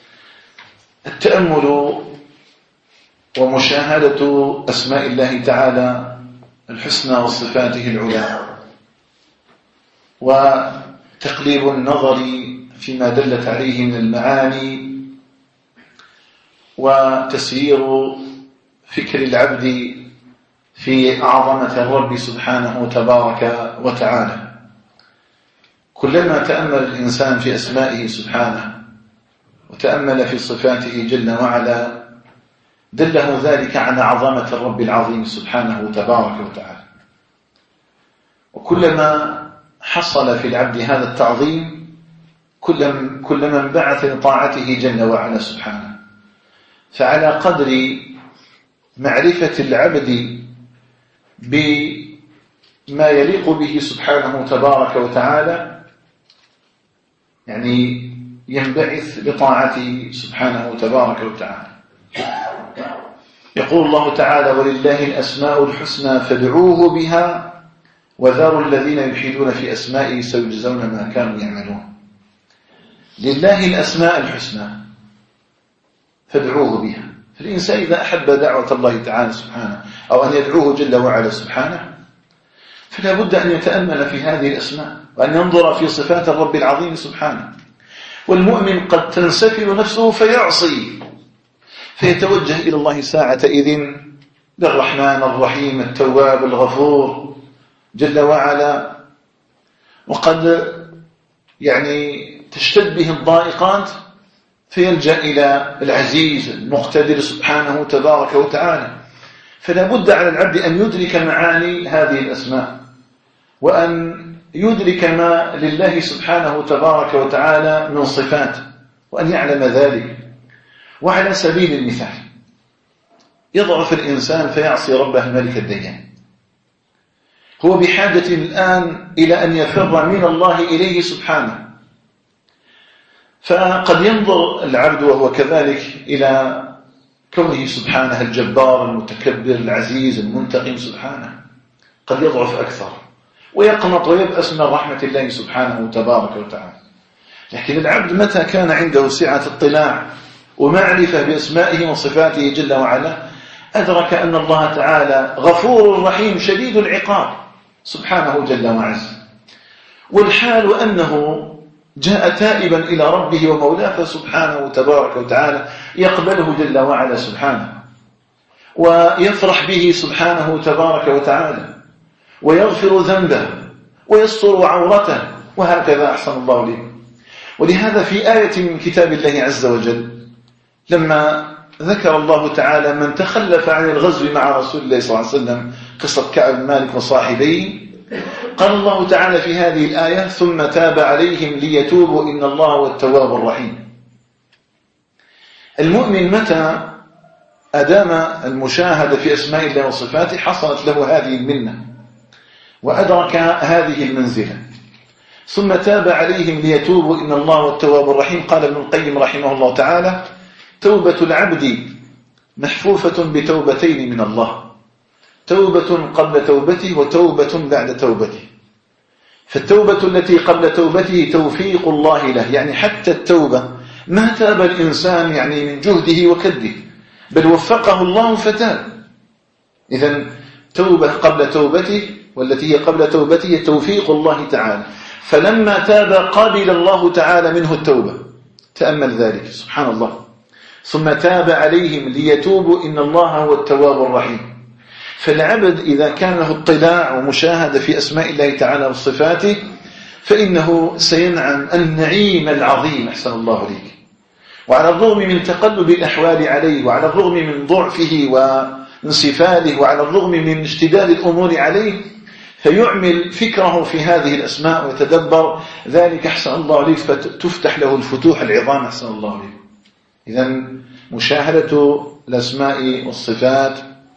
التأمل ومشاهدة أسماء الله تعالى الحسنى وصفاته العلى، وتقليب النظر فيما دلت عليه من المعاني، وتسيير فكر العبد في عظمة الرب سبحانه وتبارك وتعالى. كلما تأمل الإنسان في أسمائه سبحانه وتأمل في صفاته جل وعلا دله ذلك على عظمة الرب العظيم سبحانه وتبارك وتعالى. وكلما حصل في العبد هذا التعظيم كلما انبعث لطاعته جل وعلا سبحانه. فعلى قدر معرفة العبد بما يليق به سبحانه تبارك وتعالى يعني ينبعث لطاعته سبحانه تبارك وتعالى. يقول الله تعالى ولله الأسماء الحسنى فادعوه بها وذروا الذين يلحدون في أسمائه سيجزون ما كانوا يعملون. لله الأسماء الحسنى فادعوه بها. فالإنسان إذا أحب دعوة الله تعالى سبحانه أو أن يدعوه جل وعلا سبحانه فلا بد أن يتأمل في هذه الأسماء وأن ينظر في صفات الرب العظيم سبحانه. والمؤمن قد تنسفل نفسه فيعصي فيتوجه إلى الله ساعة إذن بالرحمن الرحيم التواب الغفور جل وعلا، وقد يعني تشتد به الضائقات فيلجأ إلى العزيز المقتدر سبحانه تبارك وتعالى. فلا بد على العبد أن يدرك معاني هذه الأسماء وأن يدرك ما لله سبحانه تبارك وتعالى من صفات وأن يعلم ذلك. وعلى سبيل المثال يضعف الإنسان فيعصي ربه الملك الديان، هو بحاجة الآن إلى أن يفر من الله إليه سبحانه، فقد ينظر العبد وهو كذلك إلى كونه سبحانه الجبار المتكبر العزيز المنتقم سبحانه، قد يضعف أكثر ويقنط ويبأس من رحمة الله سبحانه تبارك وتعالى. لكن العبد متى كان عنده سعة اطلاع ومعرفة بأسمائه وصفاته جل وعلا أدرك أن الله تعالى غفور رحيم شديد العقاب سبحانه جل وعز، والحال أنه جاء تائبا إلى ربه ومولاه سبحانه تبارك وتعالى يقبله جل وعلا سبحانه ويفرح به سبحانه تبارك وتعالى ويغفر ذنبه ويستر عورته، وهكذا أحسن الله لي. ولهذا في آية من كتاب الله عز وجل لما ذكر الله تعالى من تخلف عن الغزو مع رسول الله صلى الله عليه وسلم، قصة كعب بن مالك وصاحبيه، قال الله تعالى في هذه الآية ثم تاب عليهم ليتوبوا إن الله هو التواب الرحيم. المؤمن متى أدام المشاهدة في أسماء الله وصفاته حصلت له هذه المنة وأدرك هذه المنزلة. ثم تاب عليهم ليتوبوا إن الله هو التواب الرحيم. قال ابن القيم رحمه الله تعالى توبة العبد محفوفة بتوبتين من الله، توبة قبل توبته وتوبة بعد توبته. فالتوبة التي قبل توبته توفيق الله له، يعني حتى التوبة ما تاب الإنسان يعني من جهده وكده، بل وفقه الله فتاب. إذن توبة قبل توبته والتي هي قبل توبته توفيق الله تعالى، فلما تاب قبل الله تعالى منه التوبة. تأمل ذلك سبحان الله. ثم تاب عليهم ليتوبوا إن الله هو التواب الرحيم. فالعبد إذا كان له اطلاع ومشاهدة في أسماء الله تعالى وصفاته فإنه سينعم النعيم العظيم أحسن الله ليك. وعلى الرغم من تقلب الأحوال عليه، وعلى الرغم من ضعفه وانسفاله، وعلى الرغم من اشتداد الأمور عليه، فيعمل فكره في هذه الأسماء ويتدبر ذلك أحسن الله ليك، فتفتح له الفتوح العظام أحسن الله ليك. إذن مشاهدة الأسماء والصفات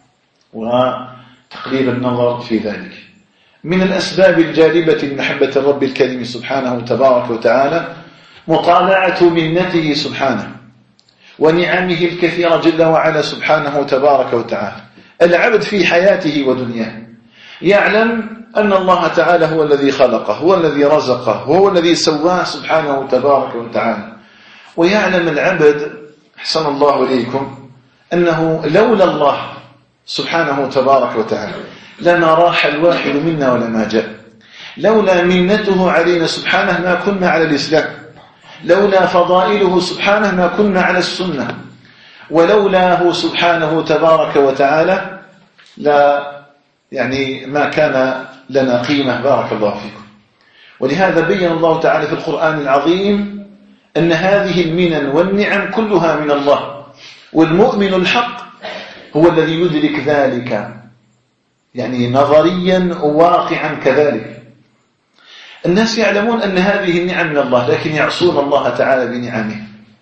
وتقليل النظر في ذلك من الأسباب الجالبة لمحبة الرب الكريم سبحانه تبارك وتعالى مطالعة منته سبحانه ونعمه الكثيرة جل وعلا سبحانه تبارك وتعالى. العبد في حياته ودنياه يعلم أن الله تعالى هو الذي خلقه، هو الذي رزقه، هو الذي سواه سبحانه تبارك وتعالى. ويعلم العبد أحسن الله إليكم أنه لولا الله سبحانه تبارك وتعالى لما راح الواحد منا ولما جاء، لولا منته علينا سبحانه ما كنا على الإسلام، لولا فضائله سبحانه ما كنا على السنة، ولولاه سبحانه تبارك وتعالى لا يعني ما كان لنا قيمة. بارك الله فيكم. ولهذا بين الله تعالى في القرآن العظيم أن هذه المنن والنعم كلها من الله، والمؤمن الحق هو الذي يدرك ذلك يعني نظريا وواقعا كذلك. الناس يعلمون أن هذه النعم من الله لكن يعصون الله تعالى بنعمه.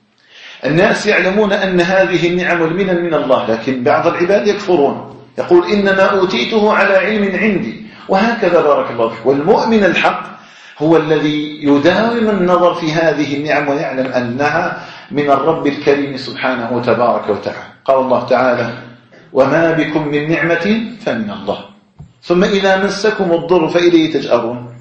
الناس يعلمون أن هذه النعم والمنن من الله لكن بعض العباد يكفرون، يقول إنما أوتيته على علم عندي، وهكذا بارك الله فيك. والمؤمن الحق هو الذي يداوم النظر في هذه النعم ويعلم أنها من الرب الكريم سبحانه تبارك وتعالى. قال الله تعالى وما بكم من نعمة فمن الله ثم إذا مسكم الضر فإليه تجأرون.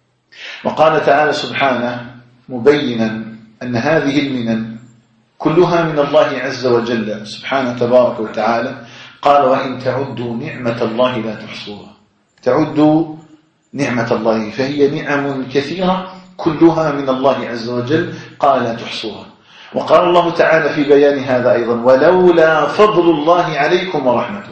وقال تعالى سبحانه مبينا أن هذه المنن كلها من الله عز وجل سبحانه تبارك وتعالى. قال وإن تعدوا نعمة الله لا تحصوها. تعدوا نعمة الله فهي نعم كثيرة كلها من الله عز وجل، قال لا تحصوها. وقال الله تعالى في بيان هذا أيضا ولولا فضل الله عليكم ورحمته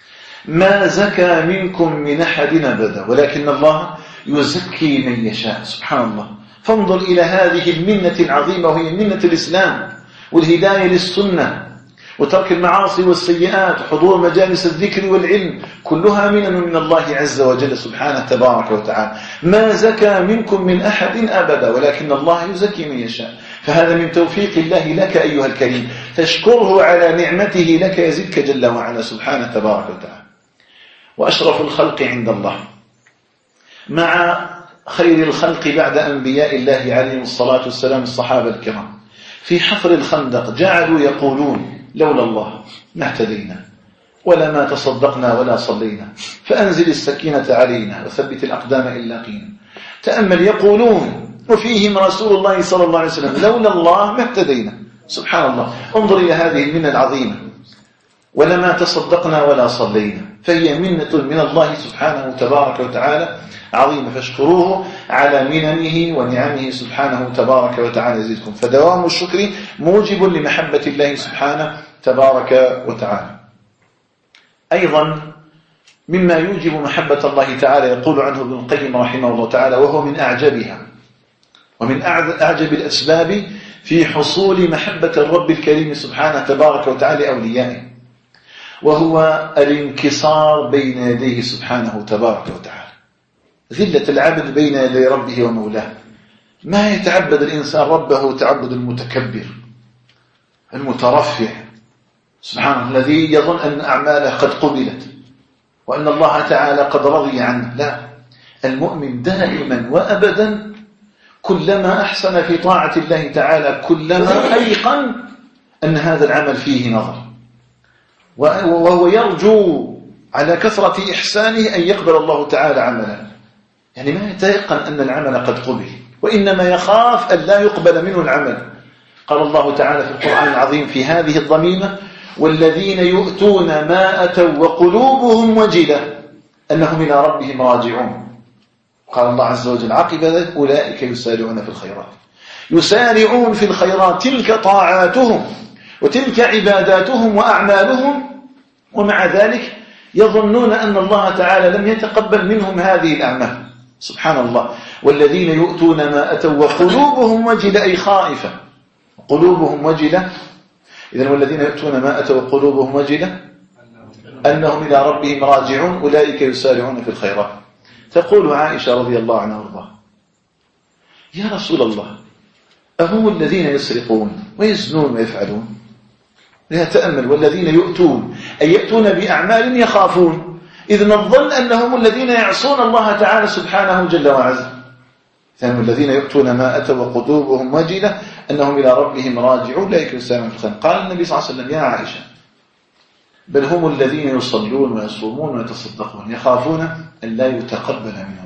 ما زكى منكم من أحد أبدا ولكن الله يزكي من يشاء. سبحان الله. فانظر إلى هذه المنة العظيمة وهي منة الإسلام والهداية للسنة وترك المعاصي والسيئات وحضور مجالس الذكر والعلم، كلها منن من الله عز وجل سبحانه تبارك وتعالى. ما زكى منكم من أحد أبدا ولكن الله يزكي من يشاء. فهذا من توفيق الله لك أيها الكريم، تشكره على نعمته لك يزدك جل وعلا سبحانه تبارك وتعالى. وأشرف الخلق عند الله مع خير الخلق بعد أنبياء الله عليهم الصلاة والسلام الصحابة الكرام في حفر الخندق جعلوا يقولون لولا الله ما اهتدينا ولا ما تصدقنا ولا صلينا فأنزل السكينة علينا وثبت الأقدام إن لاقينا. تأمل، يقولون وفيهم رسول الله صلى الله عليه وسلم لولا الله ما اهتدينا. سبحان الله، انظر إلى هذه المنة العظيمة. ولا ما تصدقنا ولا صلينا، فهي منة من الله سبحانه تبارك وتعالى عظيمة، فاشكروه على مننه ونعمه سبحانه تبارك وتعالى يزيدكم. فدوام الشكر موجب لمحبة الله سبحانه تبارك وتعالى. أيضا مما يوجب محبة الله تعالى يقول عنه ابن القيم رحمه الله تعالى، وهو من أعجبها ومن أعجب الأسباب في حصول محبة الرب الكريم سبحانه تبارك وتعالى أوليائه، وهو الانكسار بين يديه سبحانه تبارك وتعالى. ذلة العبد بين يدي ربه ومولاه. ما يتعبد الإنسان ربه تعبد المتكبر المترفع سبحانه، الذي يظن أن أعماله قد قبلت وأن الله تعالى قد رضي عنه. لا، المؤمن دائما وأبدا كلما أحسن في طاعة الله تعالى كلما أيقن أن هذا العمل فيه نظر، وهو يرجو على كثرة إحسانه أن يقبل الله تعالى عمله. يعني ما يتيقن أن العمل قد قبل، وإنما يخاف أن لا يقبل منه العمل. قال الله تعالى في القرآن العظيم في هذه الضميمة: والذين يؤتون ما أتوا وقلوبهم وجلة أنهم إلى ربهم راجعون. قال الله عز وجل عقب ذلك: أولئك يسارعون في الخيرات. يسارعون في الخيرات، تلك طاعاتهم وتلك عباداتهم وأعمالهم، ومع ذلك يظنون أن الله تعالى لم يتقبل منهم هذه الأعمال. سبحان الله. والذين يؤتون ما أتوا وقلوبهم وجلة، أي خائفة، قلوبهم وجلة. إذن والذين يؤتون ما أتوا وقلوبهم وجلة أنهم إلى ربهم راجعون أولئك يسارعون في الخيرات. تقول عائشة رضي الله عنها وارضاها: يا رسول الله، أهم الذين يسرقون ويزنون ويفعلون؟ لا تأمل، والذين يؤتون أي يأتون بأعمال يخافون، إذن الظن أنهم الذين يعصون الله تعالى سبحانه جل وعز. ثم الذين يؤتون ما أتوا وقلوبهم وجلة أنهم إلى ربهم راجعون أولئك يسارعون في الخيرات. قال النبي صلى الله عليه وسلم: يا عائشة، بل هم الذين يصلون ويصومون ويتصدقون يخافون أن لا يتقبل منهم.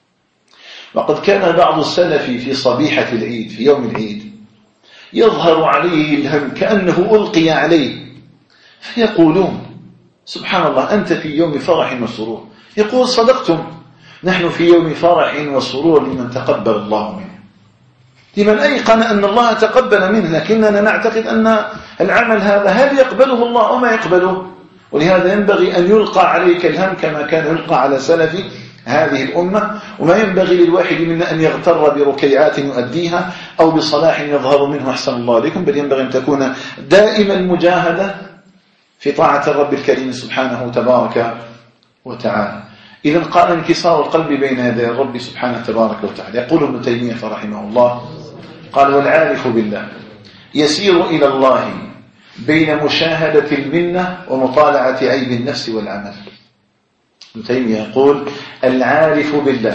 وقد كان بعض السلف في صبيحة العيد في يوم العيد يظهر عليه الهم كأنه ألقي عليه، فيقولون: سبحان الله، أنت في يوم فرح وسرور. يقول: صدقتم، نحن في يوم فرح وسرور لمن تقبل الله منه، لمن أيقن أن الله تقبل منه، لكننا نعتقد أن العمل هذا هل يقبله الله وما يقبله. ولهذا ينبغي أن يلقى عليك الهم كما كان يلقى على سلف هذه الأمة، وما ينبغي للواحد منا أن يغتر بركيعات يؤديها أو بصلاح يظهر منه أحسن الله عليكم، بل ينبغي أن تكون دائما المجاهدة في طاعة الرب الكريم سبحانه تبارك وتعالى. إذن قال: انكسار القلب بين يدي الرب سبحانه تبارك وتعالى. يقول ابن تيمية رحمه الله قال: والعارف بالله يسير إلى الله بين مشاهدة المنة ومطالعة عيب النفس والعمل. ابن تيمية يقول: العارف بالله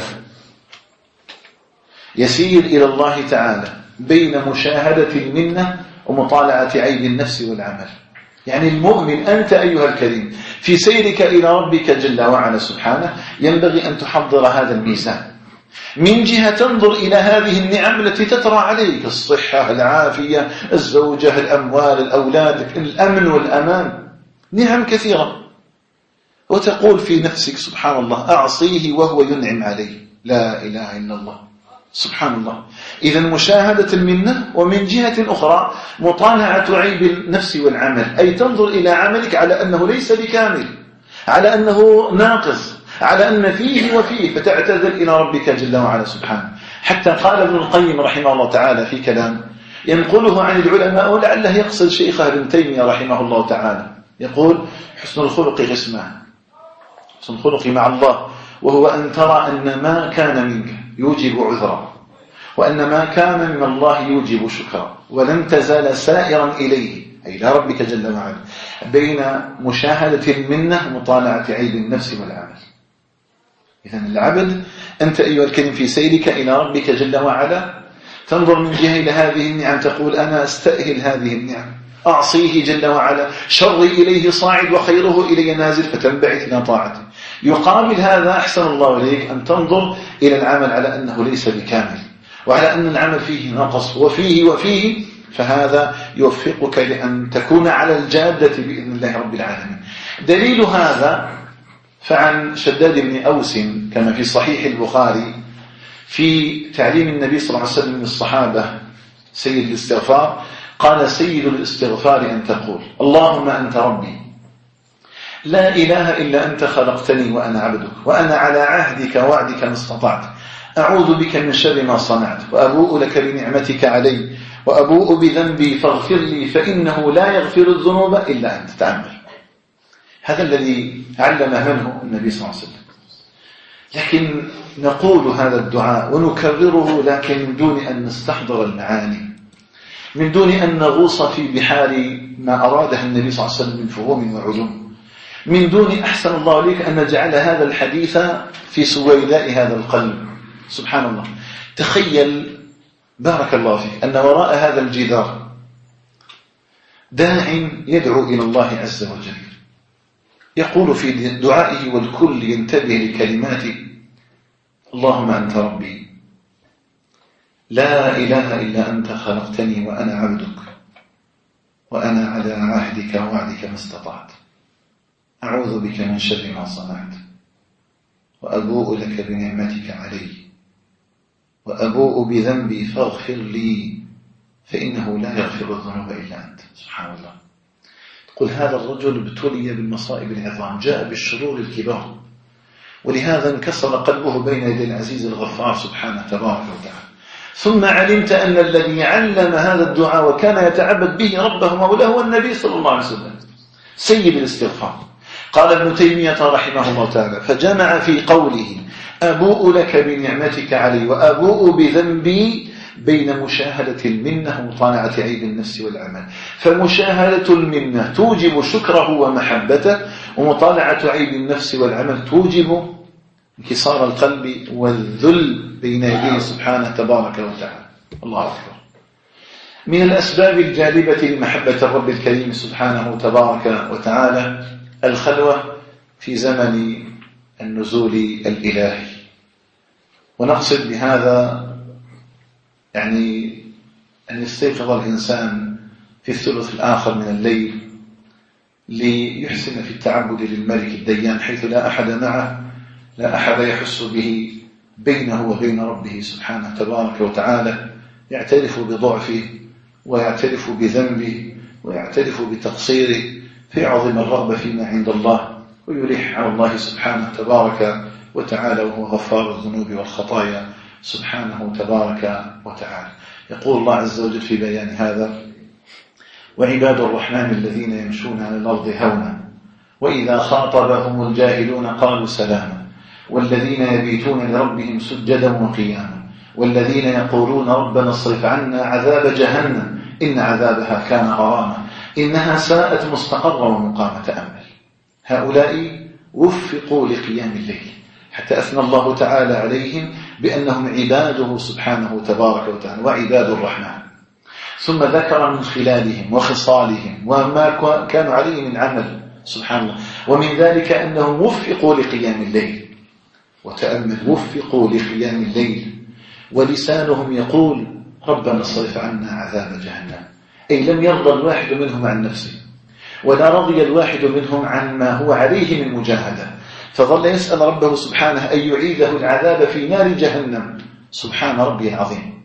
يسير إلى الله تعالى بين مشاهدة المنة ومطالعة عيب النفس والعمل. يعني المؤمن أنت أيها الكريم في سيرك إلى ربك جل وعلا سبحانه ينبغي أن تحضر هذا الميزان، من جهة تنظر إلى هذه النعم التي تترى عليك: الصحة، العافية، الزوجة، الأموال، الأولاد، الأمن والأمان، نعم كثيرة، وتقول في نفسك: سبحان الله، أعصيه وهو ينعم عليه. لا إله إلا الله، سبحان الله. إذا مشاهدة المنة، ومن جهة أخرى مطالعة عيب النفس والعمل، أي تنظر إلى عملك على أنه ليس بكامل، على أنه ناقص، على أن فيه وفيه، فتعتذر إلى ربك جل وعلا سبحانه. حتى قال ابن القيم رحمه الله تعالى في كلام ينقله عن العلماء ولعله يقصد شيخه ابن تيمية رحمه الله تعالى، يقول: حسن الخلق قسمان: حسن الخلق مع الله، وهو أن ترى أن ما كان منك يوجب عذرا، وأن ما كان من الله يوجب شكرا، ولن تزال سائرا إليه أي إلى ربك جل وعلا بين مشاهدة المنة ومطالعة عيب النفس والعمل. إذن العبد أنت أيها الكريم في سيرك إلى ربك جل وعلا تنظر من جهة إلى هذه النعم تقول أنا أستأهل هذه النعم، أعصيه جل وعلا، شري إليه صاعد وخيره إلي نازل، فتنبعث إلى طاعته. يقابل هذا أحسن الله إليك أن تنظر إلى العمل على أنه ليس بكامل، وعلى أن العمل فيه نقص وفيه وفيه، فهذا يوفقك لأن تكون على الجادة بإذن الله رب العالمين. دليل هذا فعن شداد بن أوس كما في صحيح البخاري في تعليم النبي صلى الله عليه وسلم للصحابة سيد الاستغفار، قال سيد الاستغفار أن تقول اللهم أنت ربي لا إله إلا أنت خلقتني وأنا عبدك وأنا على عهدك وعدك ما استطعت، أعوذ بك من شر ما صنعت وأبوء لك بنعمتك علي وأبوء بذنبي فاغفر لي فإنه لا يغفر الذنوب إلا أنت. تأمل هذا الذي علم منه النبي صلى الله عليه وسلم. لكن نقول هذا الدعاء ونكرره لكن من دون أن نستحضر المعاني، من دون أن نغوص في بحار ما أراده النبي صلى الله عليه وسلم من فهوم وعلوم، من دون أحسن الله عليك أن نجعل هذا الحديث في سويداء هذا القلب. سبحان الله، تخيل بارك الله فيك أن وراء هذا الجدار داع يدعو إلى الله عز وجل، يقول في دعائه والكل ينتبه لكلماته اللهم أنت ربي لا إله إلا أنت خلقتني وأنا عبدك وأنا على عهدك ووعدك ما استطعت، أعوذ بك من شر ما صنعت وأبوء لك بنعمتك علي وأبوء بذنبي فاغفر لي فإنه لا يغفر الذنوب إلا أنت. سبحان الله. قل هذا الرجل ابتلي بالمصائب العظام، جاء بالشرور الكبار، ولهذا انكسر قلبه بين يدي العزيز الغفار سبحانه تبارك وتعالى. ثم علمت أن الذي علم هذا الدعاء وكان يتعبد به ربه مولاه هو النبي صلى الله عليه وسلم سيد الاستغفار. قال ابن تيمية رحمه الله تعالى فجمع في قوله أبوء لك بنعمتك علي وأبوء بذنبي بين مشاهدة المنة ومطالعة عيب النفس والعمل. فمشاهدة المنة توجب شكره ومحبته، ومطالعة عيب النفس والعمل توجب انكسار القلب والذل بين يديه سبحانه تبارك وتعالى. الله أكبر. من الأسباب الجالبة لمحبة الرب الكريم سبحانه تبارك وتعالى الخلوة في زمن النزول الإلهي، ونقصد بهذا يعني أن يستيقظ الإنسان في الثلث الآخر من الليل ليحسن في التعبد للملك الديان حيث لا أحد معه، لا أحد يحس به بينه وبين ربه سبحانه تبارك وتعالى، يعترف بضعفه ويعترف بذنبه ويعترف بتقصيره فيعظم الرغبة فيما عند الله ويلح على الله سبحانه تبارك وتعالى وهو غفار الذنوب والخطايا سبحانه تبارك وتعالى. يقول الله عز وجل في بيان هذا وعباد الرحمن الذين يمشون على الأرض هونا وإذا خاطبهم الجاهلون قالوا سلاما والذين يبيتون لربهم سجدا وقياما والذين يقولون ربنا اصرف عنا عذاب جهنم إن عذابها كان غراما إنها ساءت مستقرا ومقاما. تأمل هؤلاء وفقوا لقيام الليل حتى أثنى الله تعالى عليهم بأنهم عباده سبحانه تبارك وتعالى وعباد الرحمن، ثم ذكر من خلالهم وخصالهم وما كانوا عليه من عمل سبحان الله، ومن ذلك أنهم وفقوا لقيام الليل. وتأمل وفقوا لقيام الليل ولسانهم يقول ربنا اصرف عنا عذاب جهنم، أي لم يرضى الواحد منهم عن نفسه ولا رضي الواحد منهم عن ما هو عليه من مجاهدة، فظل يسأل ربه سبحانه أن يعيده العذاب في نار جهنم. سبحان ربي العظيم.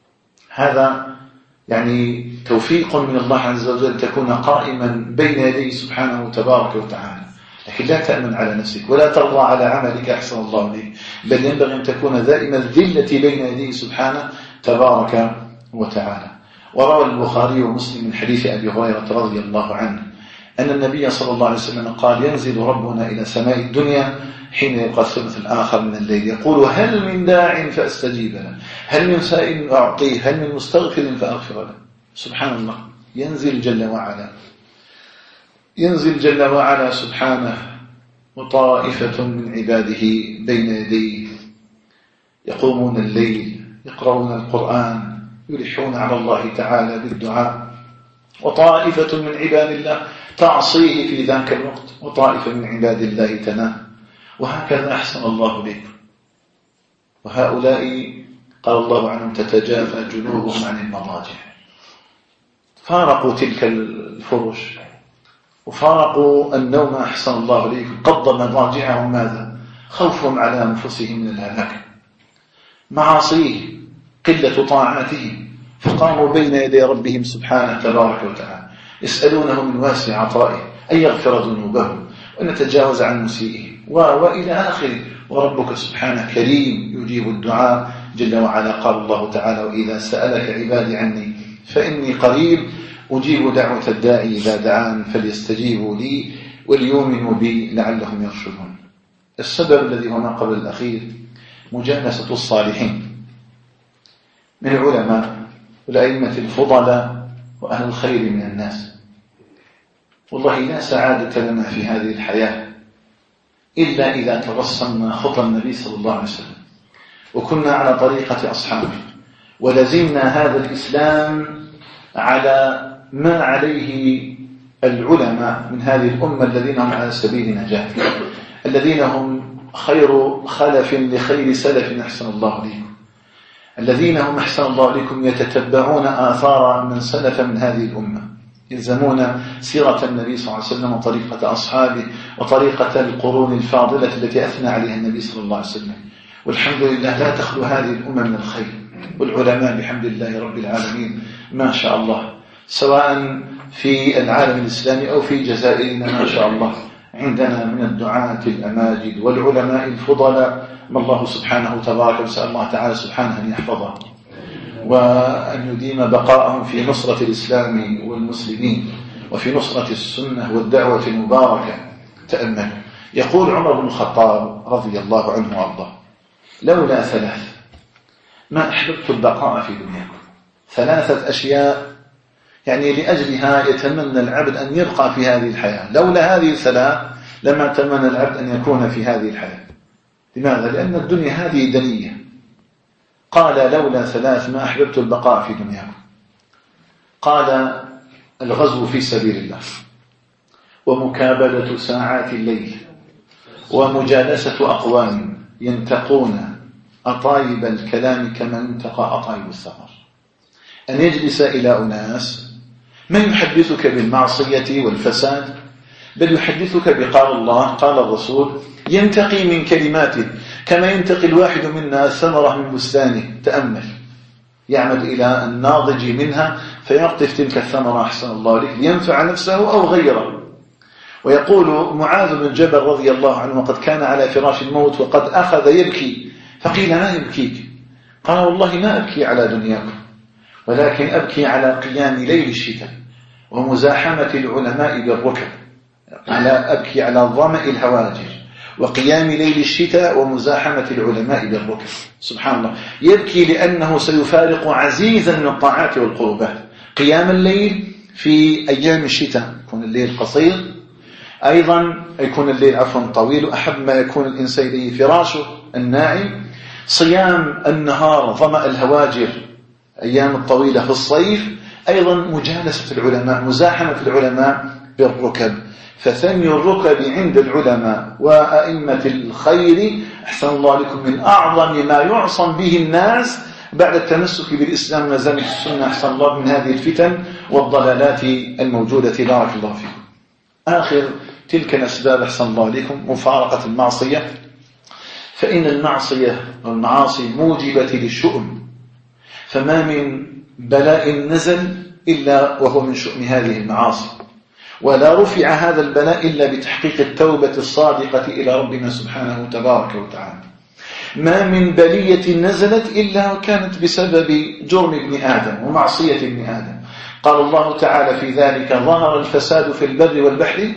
هذا يعني توفيق من الله عز وجل تكون قائما بين يديه سبحانه تبارك وتعالى، لكن لا تأمن على نفسك ولا ترضى على عملك أحسن الله عليه، بل ينبغي أن تكون دائما الذلة بين يديه سبحانه تبارك وتعالى. وروى البخاري ومسلم من حديث أبي هريرة رضي الله عنه أن النبي صلى الله عليه وسلم قال ينزل ربنا إلى سماء الدنيا حين يبقى الثلث الآخر من الليل يقول هل من داع فأستجيب له، هل من سائل أعطيه، هل من مستغفر فأغفر له. سبحان الله. ينزل جل وعلا ينزل جل وعلا سبحانه وطائفة من عباده بين يديه يقومون الليل يقرؤون القرآن يلحون على الله تعالى بالدعاء، وطائفة من عباد الله تعصيه في ذاك الوقت، وطائفة من عباد الله تنام. وهكذا أحسن الله بكم. وهؤلاء قال الله عنهم تتجافى جنوبهم عن المضاجع، فارقوا تلك الفرش وفارقوا النوم أحسن الله إليكم، قض مضاجعهم ماذا؟ خوفهم على أنفسهم من الهلاك، معاصيه، قلة طاعاته، فقاموا بين يدي ربهم سبحانه تبارك وتعالى يسألونه من واسع عطائه أن يغفر ذنوبهم وأن نتجاوز عن مسيئهم وإلى آخره. وربك سبحانه كريم يجيب الدعاء جل وعلا. قال الله تعالى وإذا سألك عبادي عني فإني قريب أجيب دعوة الداعي إذا دعان فليستجيبوا لي وليؤمنوا بي لعلهم يرشدون. السبب الذي هو ما قبل الأخير مجالسة الصالحين من العلماء والأئمة الفضلاء وأهل الخير من الناس. والله لا سعادة لنا في هذه الحياة إلا إذا توصلنا خطى النبي صلى الله عليه وسلم وكنا على طريقة أصحابه ولزمنا هذا الإسلام على ما عليه العلماء من هذه الأمة الذين هم على سبيل نجاة، الذين هم خير خلف لخير سلف أحسن الله عليكم، الذين هم أحسن الله عليكم يتتبعون آثار من سلف من هذه الأمة، يلزمون سيرة النبي صلى الله عليه وسلم وطريقة أصحابه وطريقة القرون الفاضلة التي أثنى عليها النبي صلى الله عليه وسلم. والحمد لله لا تخلو هذه الأمة من الخير، والعلماء بحمد الله رب العالمين ما شاء الله، سواء في العالم الإسلامي أو في جزائرنا ما شاء الله عندنا من الدعاة الأماجد والعلماء الفضلاء ما الله سبحانه تبارك وسأل الله تعالى سبحانه أن يحفظه وأن يديم بقاءهم في نصرة الإسلام والمسلمين وفي نصرة السنة والدعوة المباركة. تأمل يقول عمر بن الخطاب رضي الله عنه وارضاه لولا ثلاث ما أحببت البقاء في دنياكم. ثلاثة أشياء يعني لأجلها يتمنى العبد أن يبقى في هذه الحياة، لولا هذه الثلاث لما تمنى العبد أن يكون في هذه الحياة. لماذا؟ لأن الدنيا هذه دنية. قال لولا ثلاث ما أحببت البقاء في دنياكم. قال الغزو في سبيل الله، ومكابلة ساعات الليل، ومجالسة أقوام ينتقون أطايب الكلام كما ينتقى أطايب الثمر. أن يجلس إلى أناس من يحدثك بالمعصية والفساد، بل يحدثك بقال الله قال الرسول، ينتقي من كلماته كما ينتقي الواحد منا الثمرة من بستانه. تأمل، يعمد إلى الناضج منها فيقطف تلك الثمرة أحسن الله لك لينفع نفسه أو غيره. ويقول معاذ بن جبل رضي الله عنه وقد كان على فراش الموت وقد أخذ يبكي، فقيل ما يبكيك؟ قال والله ما أبكي على دنياكم ولكن أبكي على قيام ليل الشتاء ومزاحمة العلماء بالركب، على أبكي على ظمأ الهواجر وقيام ليل الشتاء ومزاحمة العلماء بالركب. سبحان الله، يبكي لأنه سيفارق عزيزا من الطاعات والقربات. قيام الليل في أيام الشتاء يكون الليل قصير، أيضا يكون الليل عفوا طويل، أحب ما يكون الإنسان إليه فراشه الناعم. صيام النهار ظمأ الهواجر أيام الطويلة في الصيف، أيضا مجالسة العلماء، مزاحمة العلماء بالركب. فثني الركب عند العلماء وأئمة الخير أحسن الله لكم من أعظم ما يعصم به الناس بعد التمسك بالإسلام وزمن السنة أحسن الله من هذه الفتن والضلالات الموجودة. بارك الله فيكم. آخر تلك الأسباب أحسن الله لكم مفارقة المعصية، فإن المعصية والمعاصي موجبة للشؤم، فما من بلاء نزل إلا وهو من شؤم هذه المعاصي، ولا رفع هذا البلاء إلا بتحقيق التوبة الصادقة إلى ربنا سبحانه تبارك وتعالى. ما من بلية نزلت إلا وكانت بسبب جرم ابن آدم ومعصية ابن آدم. قال الله تعالى في ذلك ظهر الفساد في البر والبحر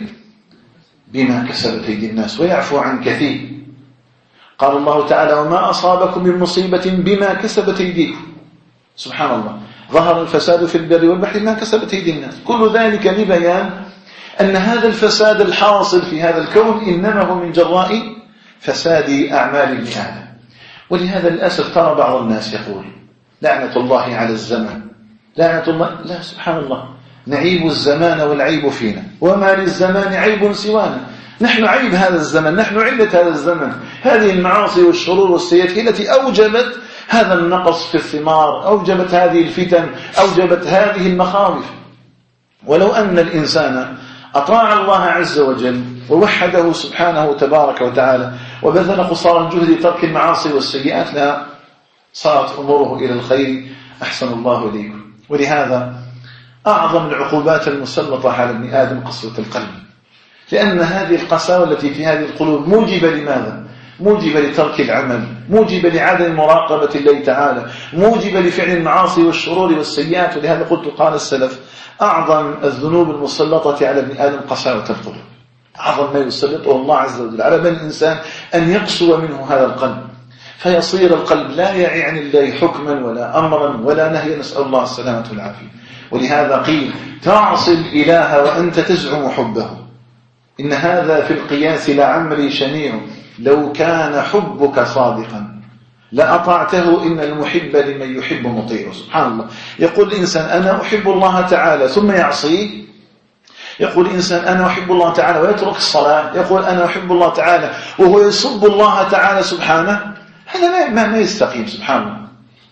بما كسبت أيدي الناس ويعفو عن كثير. قال الله تعالى وما أصابكم من مصيبة بما كسبت أيديكم. سبحان الله، ظهر الفساد في البر والبحر بما كسبت أيدي الناس. كل ذلك لبيان أن هذا الفساد الحاصل في هذا الكون إنما هو من جراء فساد أعمال ابن آدم. ولهذا للأسف ترى بعض الناس يقول لعنة الله على الزمن، لعنة الله، لا سبحان الله، نعيب الزمان والعيب فينا، وما للزمان عيب سوانا. نحن عيب هذا الزمن، نحن علة هذا الزمن. هذه المعاصي والشرور والسيئات هي التي أوجبت هذا النقص في الثمار، أوجبت هذه الفتن، أوجبت هذه المخاوف. ولو أن الإنسان أطاع الله عز وجل ووحده سبحانه تبارك وتعالى وبذل قصارى الجهد ترك المعاصي والسيئات، لا صارت أموره إلى الخير. أحسن الله إليكم. ولهذا أعظم العقوبات المسلطة على ابن آدم قسوة القلب، لأن هذه القساوة التي في هذه القلوب موجبة لماذا؟ موجبة لترك العمل، موجبة لعدم مراقبة الله تعالى، موجبة لفعل المعاصي والشرور والسيئات. ولهذا قلت قال السلف: أعظم الذنوب المسلطة على ابن آدم قساوة القلوب. أعظم ما يسلطه الله عز وجل على بني الإنسان أن يقسو منه هذا القلب، فيصير القلب لا يعي عن الله حكما ولا أمرا ولا نهيا، نسأل الله السلامة والعافية. ولهذا قيل: تعصي الإله وأنت تزعم حبه، إن هذا في القياس لعمري شنيع، لو كان حبك صادقا لأطعته، إن المحب لمن يحب مطيع. سبحان الله. يقول الإنسان: أنا أحب الله تعالى، ثم يعصيه. يقول الإنسان: أنا أحب الله تعالى ويترك الصلاة. يقول: أنا أحب الله تعالى وهو يسب الله تعالى سبحانه. هذا ما, ما يستقيم. سبحان الله.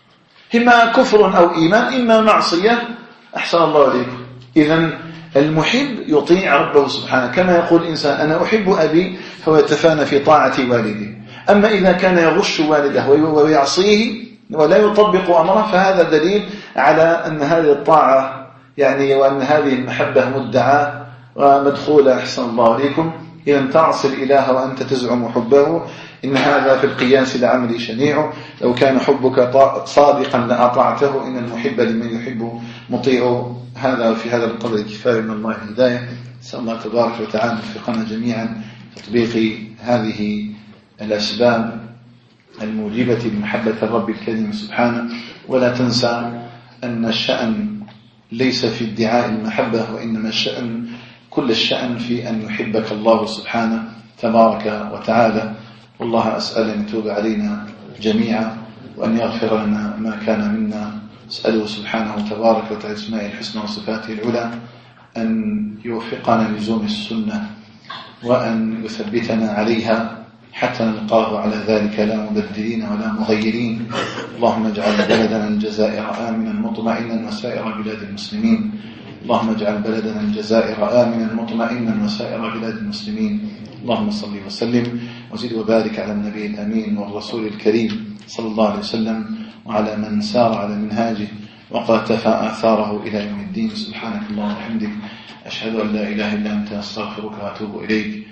إما كفر أو إيمان، إما معصية. أحسن الله عليكم. إذن المحب يطيع ربه سبحانه، كما يقول الإنسان: أنا أحب أبي، فهو يتفانى في طاعة والده. أما إذا كان يغش والده ويعصيه ولا يطبق أمره، فهذا دليل على أن هذه الطاعة يعني وأن هذه المحبة مدعاة ومدخولة. أحسن الله عليكم. إذن تعصي الإله وأنت تزعم حبه، إن هذا في القياس لعمري شنيع، لو كان حبك صادقا لأطعته، إن المحب لمن يحب مطيع. هذا في هذا القدر كفاية من الله الهداية. نسأل الله تبارك وتعالى توفقنا جميعا تطبيق هذه الأسباب الموجبة لمحبة الرب الكريم سبحانه. ولا تنسى أن الشأن ليس في ادعاء المحبة، وإنما الشأن كل الشأن في أن يحبك الله سبحانه تبارك وتعالى. والله أسأل أن يتوب علينا جميعا وأن يغفر لنا ما كان منا. أسأله سبحانه تبارك وتعالى اسماء الحسنى وصفاته العلى أن يوفقنا لزوم السنة وأن يثبتنا عليها حتى نلقاه على ذلك لا مبدلين ولا مغيرين. اللهم اجعل بلدنا الجزائر آمنا مطمئنا وسائر بلاد المسلمين. اللهم اجعل بلدنا الجزائر آمنا مطمئنا وسائر بلاد المسلمين. اللهم صل وسلم وزد وبارك على النبي الأمين والرسول الكريم صلى الله عليه وسلم وعلى من سار على منهاجه وقاتفى آثاره إلى يوم الدين. سبحانك اللهم وبحمدك، أشهد أن لا إله إلا أنت، أستغفرك وأتوب إليك.